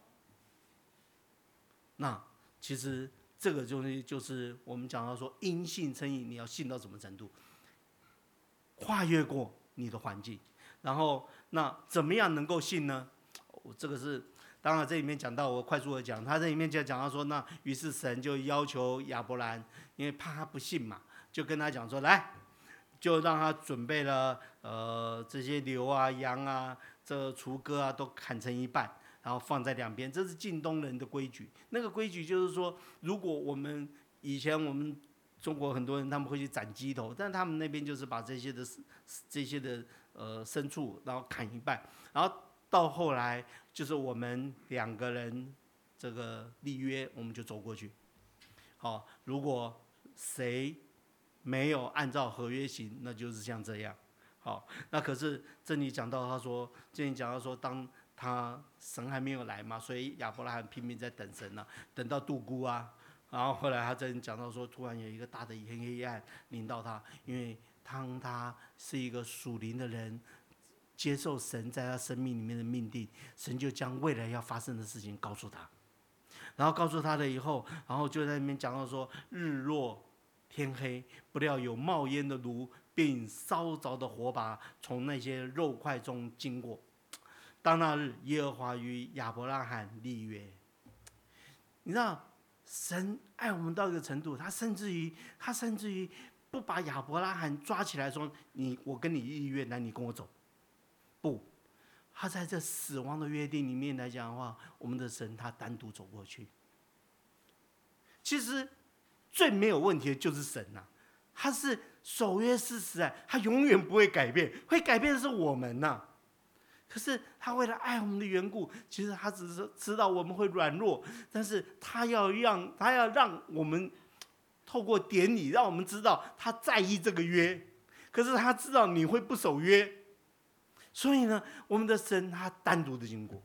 那其实这个就是我们讲到说，因信称义，你要信到什么程度？跨越过你的环境，然后那怎么样能够信呢？这个是当然这里面讲到，我快速的讲，他这里面就讲到说，那于是神就要求亚伯兰，因为怕他不信嘛，就跟他讲说，来，就让他准备了这些牛啊、羊啊、这雏鸽啊都砍成一半，然后放在两边，这是晋东人的规矩。那个规矩就是说，如果我们以前我们中国很多人他们会去斩鸡头，但他们那边就是把这些的牲畜然后砍一半，然后到后来就是我们2个人这个立约，我们就走过去。好，如果谁没有按照合约行，那就是像这样。好，那可是这里讲到当神还没有来嘛，所以亚伯拉罕拼命在等神啊，等到杜姑啊，然后后来他真讲到说，突然有一个大的黑暗临到他，因为当他是一个属灵的人， 接受神在他生命里面的命定，神就将未来要发生的事情告诉他，然后告诉他了以后，然后就在那边讲到说，日落天黑，不料有冒烟的炉，并烧着的火把从那些肉块中经过。当那日，耶和华与亚伯拉罕立约。你知道，神爱我们到一个程度，他甚至于不把亚伯拉罕抓起来说：“我跟你立约，来，你跟我走。”不，他在这死亡的约定里面来讲的话，我们的神他单独走过去。其实最没有问题的就是神呐、他是守约施实在，他永远不会改变，会改变的是我们呐、可是他为了爱我们的缘故，其实他只是知道我们会软弱，但是他要让我们透过典礼，让我们知道他在意这个约。可是他知道你会不守约，所以呢，我们的神他单独的经过，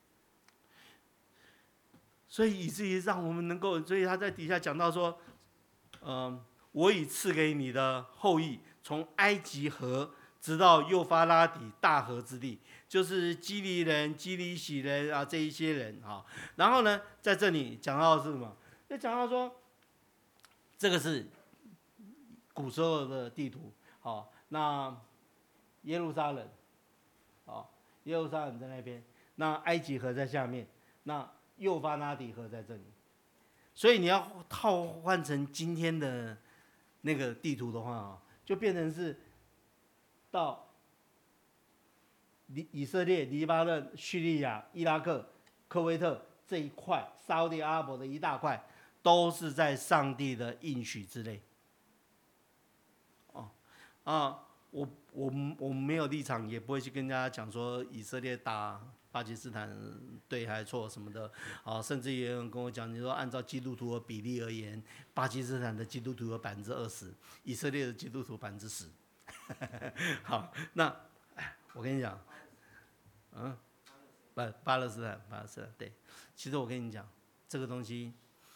所以以至于让我们能够，所以他在底下讲到说，我已赐给你的后裔，从埃及河直到幼发拉底大河之地，就是基利人、基利喜人啊，这一些人啊。然后呢，在这里讲到的是什么？就讲到说，这个是古时候的地图。好，那耶路撒冷，好，耶路撒冷在那边，那埃及河在下面，那幼发拉底河在这里。所以你要套换成今天的那个地图的话啊，就变成是到以色列、黎巴嫩、叙利亚、伊拉克、科威特这一块，沙烏地阿拉伯的一大块，都是在上帝的应许之内。我没有立场，也不会去跟大家讲说以色列打巴基斯坦对还是错什么的。甚至也有人跟我讲，你说按照基督徒的比例而言，巴基斯坦的基督徒有20%，以色列的基督徒10%。好，那我跟你讲，巴勒斯坦对。其实我跟你讲，这个东西，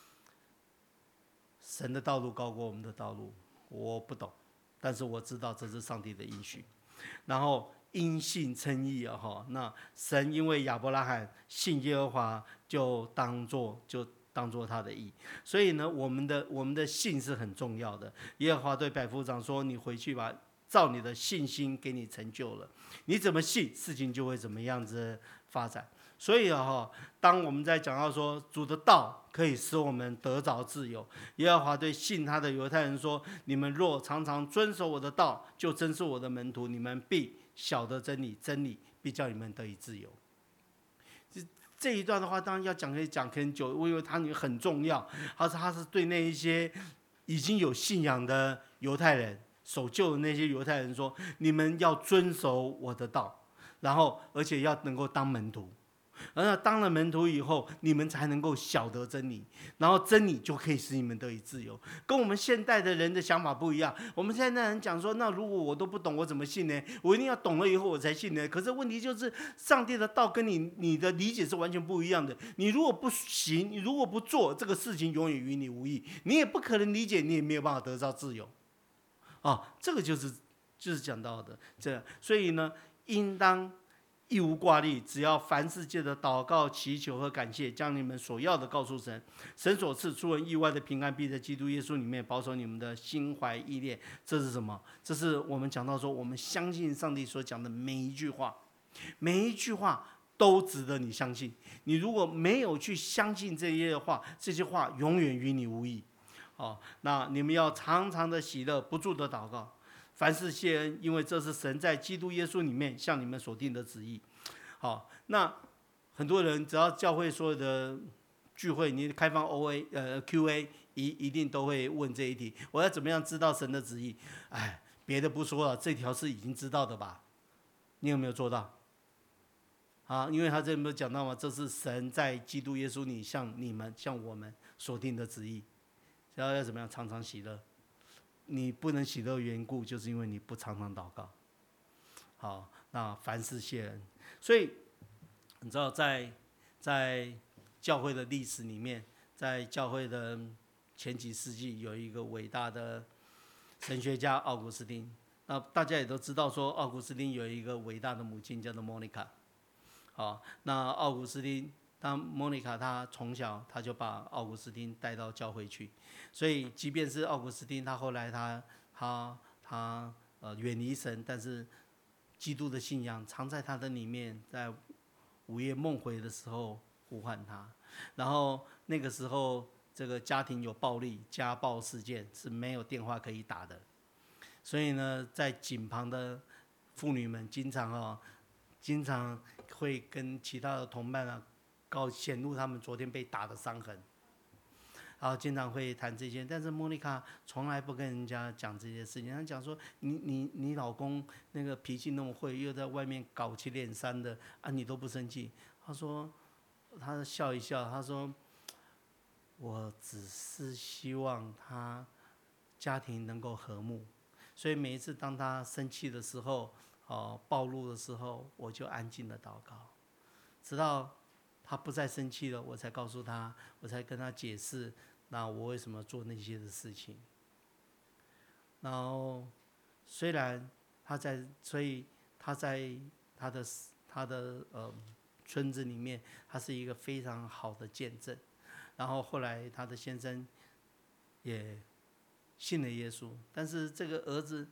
神的道路高过我们的道路，我不懂。但是我知道这是上帝的应许，然后因信称义啊，那神因为亚伯拉罕信耶和华，就当作他的义，所以呢，我们的信是很重要的。耶和华对百夫长说：“你回去吧，照你的信心给你成就了，你怎么信，事情就会怎么样子发展。”所以当我们在讲到说主的道可以使我们得着自由，耶和华对信他的犹太人说：“你们若常常遵守我的道，就真是我的门徒，你们必晓得真理，真理必叫你们得以自由。”这一段的话，当然要讲可以讲很久，因为它很重要。它是对那一些已经有信仰的犹太人、守旧的那些犹太人说：“你们要遵守我的道，然后而且要能够当门徒。”而当了门徒以后，你们才能够晓得真理，然后真理就可以使你们得以自由。跟我们现代的人的想法不一样。我们现在人讲说，那如果我都不懂，我怎么信呢？我一定要懂了以后我才信呢。可是问题就是，上帝的道跟你的理解是完全不一样的。你如果不行，你如果不做，这个事情永远与你无益，你也不可能理解，你也没有办法得到自由。这个就是讲到的这样。所以呢，应当一无挂虑，只要凡事借着祷告、祈求和感谢，将你们所要的告诉神。神所赐出人意外的平安，必在基督耶稣里面保守你们的心怀意念。这是什么？这是我们讲到说，我们相信上帝所讲的每一句话，每一句话都值得你相信。你如果没有去相信这些话，这些话永远与你无益。那你们要常常的喜乐，不住的祷告。凡事谢恩，因为这是神在基督耶稣里面向你们所定的旨意。那很多人只要教会所有的聚会，你开放 Q&A 一定都会问这一题：我要怎么样知道神的旨意？别的不说了，这条是已经知道的吧？你有没有做到？因为他这里没有讲到嘛，这是神在基督耶稣里向我们所定的旨意。要怎么样？常常喜乐。你不能喜乐的缘故，就是因为你不常常祷告。好，那凡事谢恩。所以你知道在教会的历史里面，在教会的前几世纪，有一个伟大的神学家奥古斯丁， 那大家也都知道说，奥古斯丁有一个伟大的母亲叫做莫妮卡。好，那奥古斯丁，莫妮卡她从小她就把奥古斯丁带到教会去，所以即便是奥古斯丁，他后来他远离神，但是基督的信仰藏在他的里面，在午夜梦回的时候呼唤他。然后那个时候，这个家庭有暴力、家暴事件是没有电话可以打的，所以呢，在井旁的妇女们经常会跟其他的同伴显露他们昨天被打的伤痕，然后经常会谈这些。但是莫妮卡从来不跟人家讲这些事情，她讲说你老公那个脾气那么坏，又在外面搞七练三的啊，你都不生气。她笑一笑，她说我只是希望他家庭能够和睦，所以每一次当他生气的时候，暴怒的时候，我就安静的祷告，直到他不再生气了，我才告诉他，我才跟他解释，那我为什么做那些的事情。然后虽然所以他在他的村子里面，他是一个非常好的见证。然后后来他的先生也信了耶稣，但是这个儿子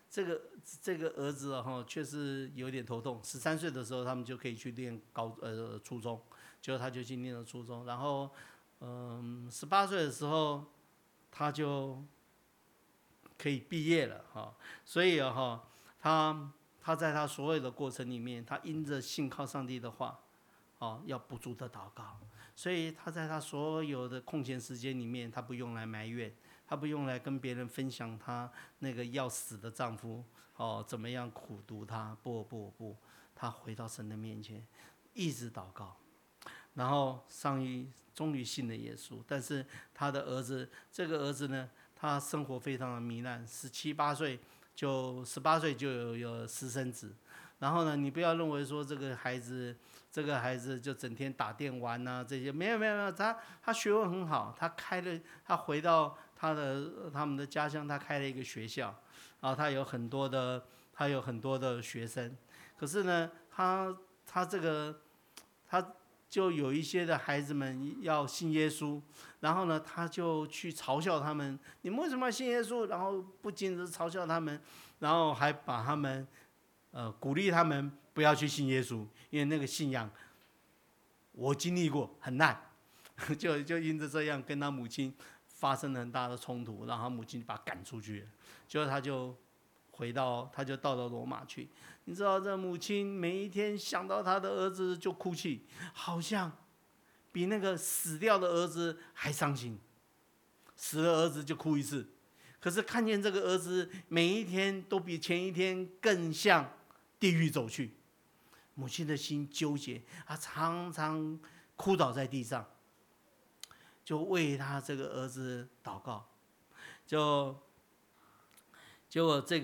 却是有点头痛。13岁的时候，他们就可以去念初中，结果他就去念了初中。然后18岁的时候，他就可以毕业了哈。所以他在他所有的过程里面，他因着信靠上帝的话，要不住的祷告。所以他在他所有的空闲时间里面，他不用来埋怨，他不用来跟别人分享他那个要死的丈夫怎么样苦毒他，不，他回到神的面前，一直祷告，然后终于信了耶稣。但是他的儿子，这个儿子呢，他生活非常的糜烂，17、18岁就有私生子。然后呢，你不要认为说这个孩子就整天打电玩这些，没有，他学问很好，他回到他们的家乡，他开了一个学校，然后他有很多的学生。可是呢，他就有一些的孩子们要信耶稣，然后呢，他就去嘲笑他们，你们为什么要信耶稣？然后不仅是嘲笑他们，然后还把他们鼓励他们不要去信耶稣，因为那个信仰我经历过很烂，就因着这样跟他母亲发生了很大的冲突，然后他母亲把他赶出去了。结果他就到了罗马去。你知道这母亲每一天想到他的儿子就哭泣，好像比那个死掉的儿子还伤心。死了儿子就哭一次，可是看见这个儿子每一天都比前一天更向地狱走去，母亲的心纠结，她常常哭倒在地上，就为他这个儿子祷告。结果这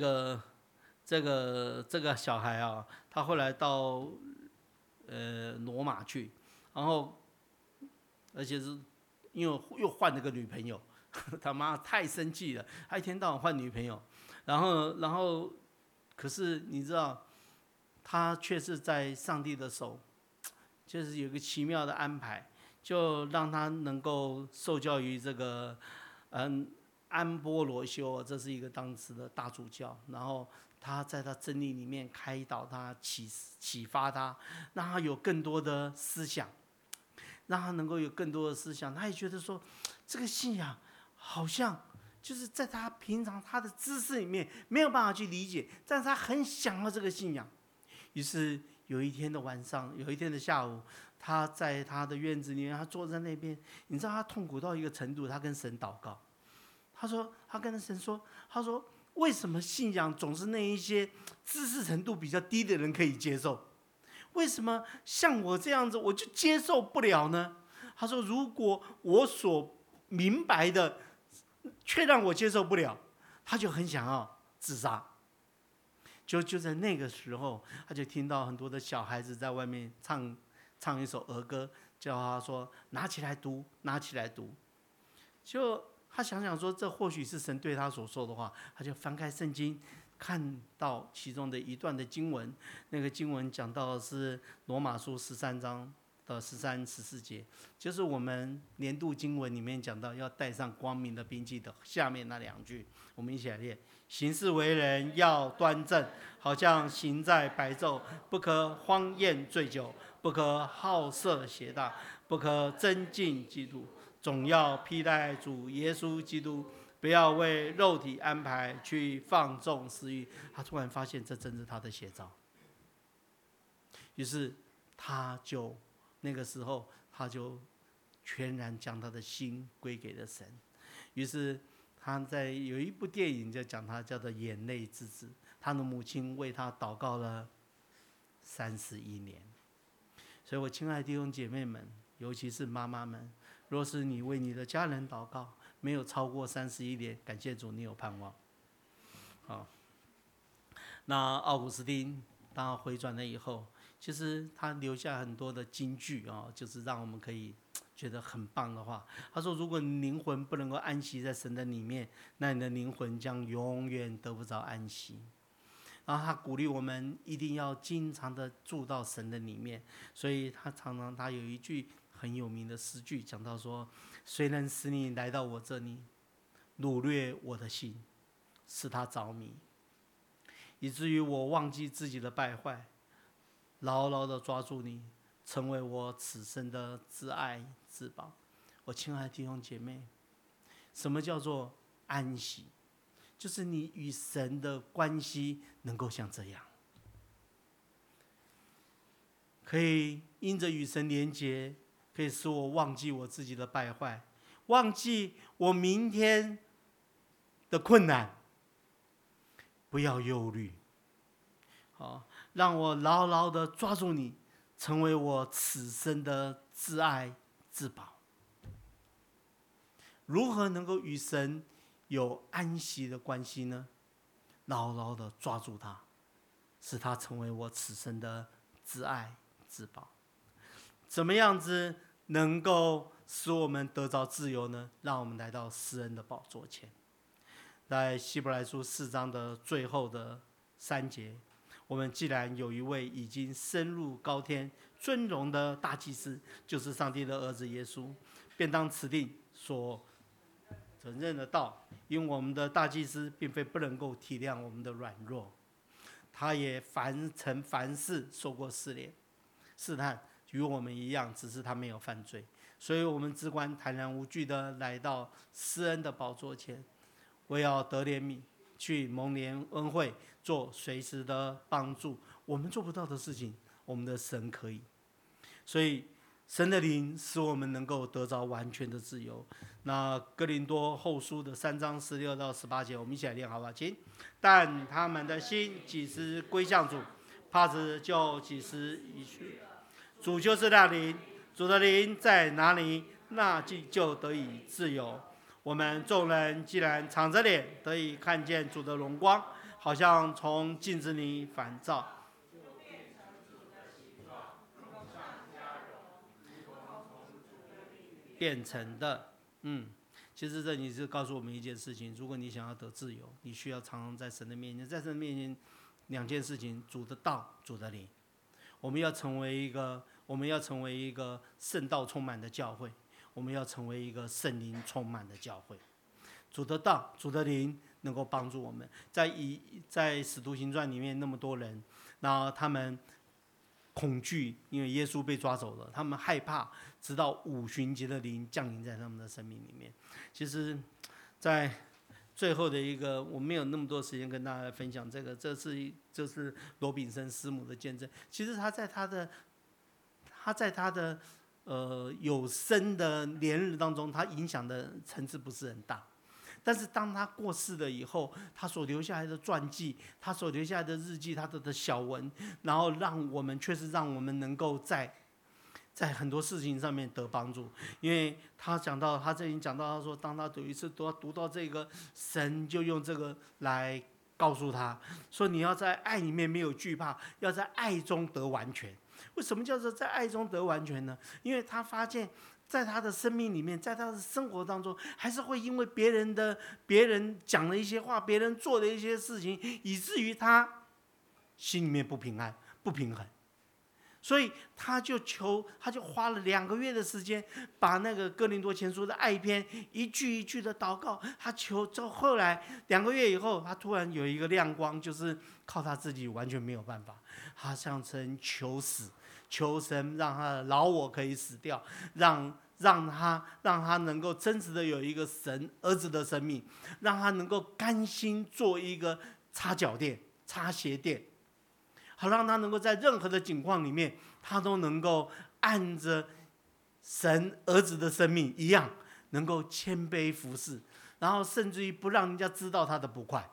个小孩他后来到罗马去，然后而且是因为又换了个女朋友，他妈太生气了，他一天到晚换女朋友，然后可是你知道，他却是在上帝的手，就是有一个奇妙的安排，就让他能够受教于这个安波罗修，这是一个当时的大主教，然后他在他真理里面开导他，启发他，让他有更多的思想，让他能够有更多的思想。他也觉得说，这个信仰好像就是在他平常他的知识里面没有办法去理解，但是他很想要这个信仰。于是有一天的晚上，有一天的下午，他在他的院子里面，他坐在那边，你知道他痛苦到一个程度，他跟神祷告。他跟神说，他说为什么信仰总是那一些知识程度比较低的人可以接受？为什么像我这样子我就接受不了呢？他说如果我所明白的却让我接受不了，他就很想要自杀。就在那个时候，他就听到很多的小孩子在外面唱一首儿歌，叫他说拿起来读，拿起来读。就他想说，这或许是神对他所说的话，他就翻开圣经， 看到其中的一段的经文，那个经文讲到的是罗马书13章的13、14节，就是我们年度经文里面讲到要带上光明的兵器的下面那2句，我们一起来念：行事为人要端正，好像行在白昼，不可荒宴醉酒，不可好色邪荡，不可增进嫉妒，总要披戴主耶稣基督，不要为肉体安排去放纵私欲。他突然发现这真是他的写照，于是他就那个时候他就全然将他的心归给了神。于是他在有一部电影就讲他叫做《眼泪之子》，他的母亲为他祷告了31年。所以我亲爱的弟兄姐妹们，尤其是妈妈们，若是你为你的家人祷告没有超过31年，感谢主你有盼望。好，那奥古斯丁当他回转了以后，其实他留下很多的金句啊，就是让我们可以觉得很棒的话。他说：“如果你灵魂不能够安息在神的里面，那你的灵魂将永远得不着安息。”然后他鼓励我们一定要经常的住到神的里面，所以他有一句很有名的诗句，讲到说：“谁能使你来到我这里，掳掠我的心，使他着迷，以至于我忘记自己的败坏，牢牢的抓住你，成为我此生的挚爱至宝。”我亲爱的弟兄姐妹，什么叫做安息？就是你与神的关系能够像这样，可以因着与神连结，可以使我忘记我自己的败坏，忘记我明天的困难，不要忧虑。好，让我牢牢的抓住你，成为我此生的挚爱至宝。如何能够与神有安息的关系呢？牢牢的抓住他，使他成为我此生的挚爱至宝。怎么样子能够使我们得着自由呢？让我们来到施恩的宝座前。在希伯来书4章的最后的3节，我们既然有一位已经升入高天尊荣的大祭司，就是上帝的儿子耶稣，便当持定所承认的道，因为我们的大祭司并非不能够体谅我们的软弱，他也曾凡事受过试探，与我们一样，只是他没有犯罪。所以我们只管坦然无惧的来到施恩的宝座前，为要得怜悯，去蒙恩惠，做随时的帮助。我们做不到的事情，我们的神可以。所以神的灵使我们能够得着完全的自由。那哥林多后书的3章16到18节，我们一起来念好不好？请。但他们的心几时归向主，帕子就几时移去。主就是那灵，主的灵在哪里，那就得以自由。我们众人既然敞着脸得以看见主的荣光，好像从镜子里反照，变成的。其实这里是告诉我们一件事情：如果你想要得自由，你需要常常在神的面前，在神的面前2件事情：主的道，主的灵。我们要成为一个圣道充满的教会，我们要成为一个圣灵充满的教会。主的道，主的灵能够帮助我们。在使徒行传里面那么多人，然后他们恐惧，因为耶稣被抓走了，他们害怕，直到5旬节的灵降临在他们的生命里面。其实，在最后的一个，我没有那么多时间跟大家分享这个，这是罗炳生师母的见证。其实他在他的有生的年日当中，他影响的层次不是很大。但是当他过世了以后，他所留下来的传记，他所留下来的日记，他的小文，然后让我们能够在很多事情上面得帮助。因为他这里讲到，他说当他有一次读到这个，神就用这个来告诉他说，你要在爱里面没有惧怕，要在爱中得完全。为什么叫做在爱中得完全呢？因为他发现在他的生命里面，在他的生活当中，还是会因为别人讲的一些话，别人做的一些事情，以至于他心里面不平安、不平衡。所以他就花了2个月的时间，把那个哥林多前书的爱篇一句一句的祷告，他求。之后来2个月以后，他突然有一个亮光，就是靠他自己完全没有办法，他向神求死，求神让他的老我可以死掉，让他能够真实的有一个神儿子的生命，让他能够甘心做一个擦脚垫、擦鞋垫。好，让他能够在任何的境况里面，他都能够按着神儿子的生命一样，能够谦卑服侍，然后甚至于不让人家知道他的不快。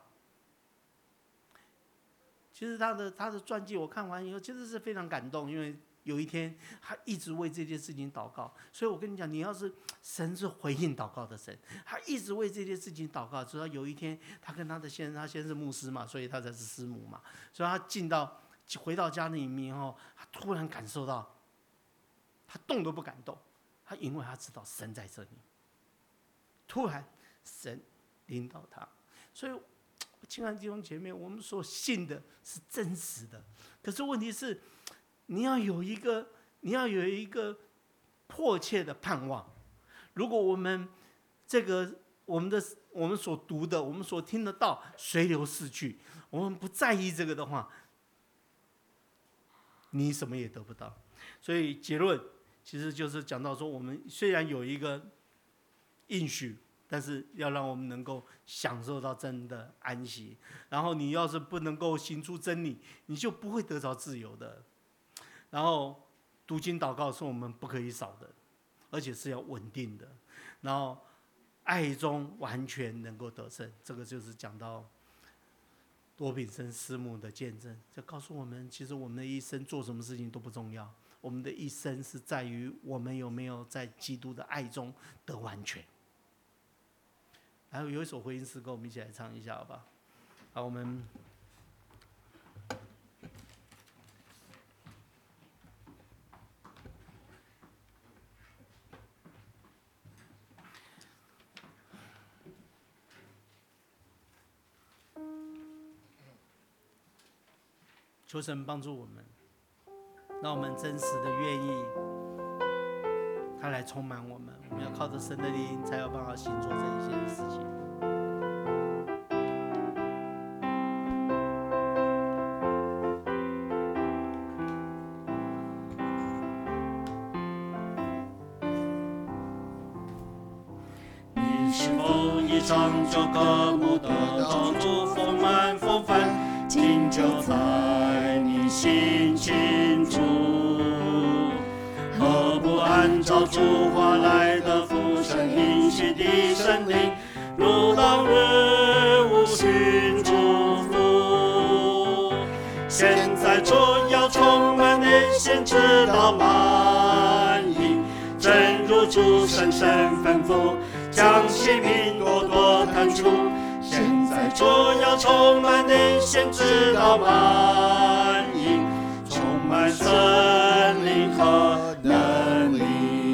其实他的传记我看完以后，其实是非常感动，因为有一天他一直为这件事情祷告。所以我跟你讲，你要是神是回应祷告的神，他一直为这件事情祷告，直到有一天他跟他先生是牧师嘛，所以他才是师母嘛，所以他回到家里面后，他突然感受到，他动都不敢动，因为他知道神在这里。突然，神领导他，所以，亲爱的弟兄姐妹，我们所信的是真实的。可是问题是，你要有一个迫切的盼望。如果我们我们所读的，我们所听的道随流逝去，我们不在意这个的话，你什么也得不到。所以结论其实就是讲到说，我们虽然有一个应许，但是要让我们能够享受到真的安息。然后你要是不能够行出真理，你就不会得着自由的。然后读经祷告是我们不可以少的，而且是要稳定的。然后爱中完全能够得胜，这个就是讲到多炳生师母的见证，这告诉我们，其实我们的一生做什么事情都不重要，我们的一生是在于我们有没有在基督的爱中得完全。还有一首回应诗歌，我们一起来唱一下，好吧？好，我们求神帮助我们，让我们真实的愿意他来充满我们。我们要靠着神的灵，才有办法行做这一些事情。 你是否一场就渴慕得到主丰满风范，今就在你心清楚？何不按照主话来的父神应许的圣灵，如当日无寻祝福？现在主要充满内心，直到满盈，正如主深深吩咐，将其名多多探出。现在主要充满内心，直到满盈，充满圣灵和能力。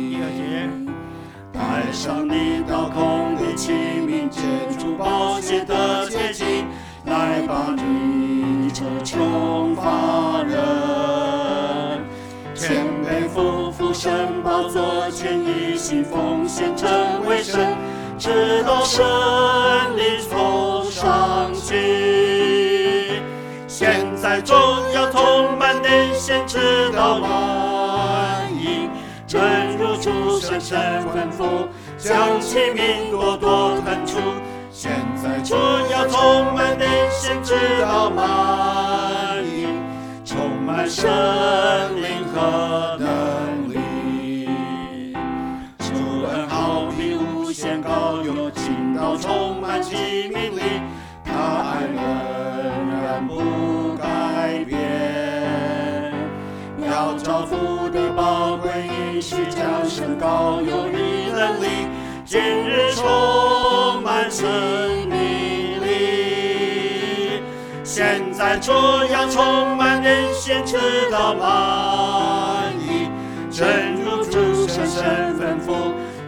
带上你倒空的器皿，借助宝血的洁净，来把你这穷乏人谦卑俯伏神宝座前，一心奉献成为神，直到圣灵从上去。现在主要充满内心，直到满盈，正如主深深吩咐，将其名多多探出。现在主要充满内心，直到满盈，充满圣灵和能力。主恩好比无限高，有倾倒充满其名里，他爱仍然不改变。要照父的宝贵应许，将神高有与能力，今日充满生命力。现在主要充满内心，直到满盈，正如主深深吩咐，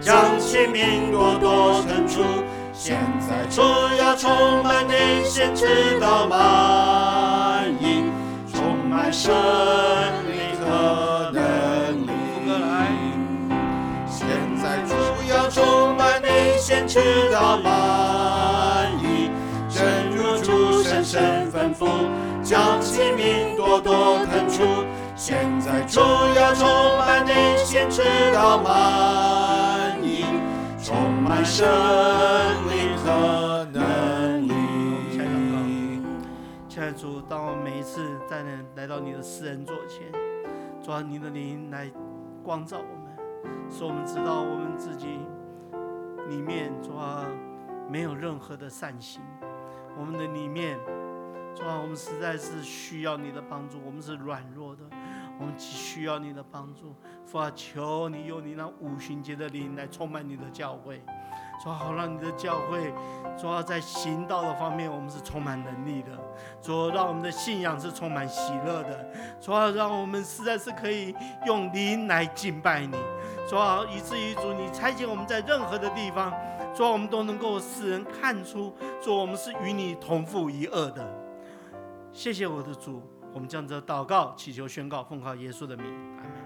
将器皿多多腾出。现在主要充满你，先知道满盈，充满神力和能力。现在主要充满你，先知道满盈，正如主深深吩咐，将器皿多多腾出。现在主要充满你，先知道满盈，充满神力和能力。 亲爱的主，当我每一次来到你的施恩座前，主啊，你的灵来光照我们，使我们知道我们自己里面，主啊，没有任何的善行，我们的里面，主啊，我们实在是需要你的帮助，我们是软弱的，我们急需要你的帮助。父啊，求你用你那五旬节的灵来充满你的教会，主啊，好让你的教会，主啊，在行道的方面我们是充满能力的，主啊，让我们的信仰是充满喜乐的，主啊，让我们实在是可以用灵来敬拜你，主啊，以至于主你差遣我们在任何的地方，主啊，我们都能够使人看出，主我们是与你同父一轭的。谢谢我的主，我们将这祷告祈求宣告，奉靠耶稣的名，阿们。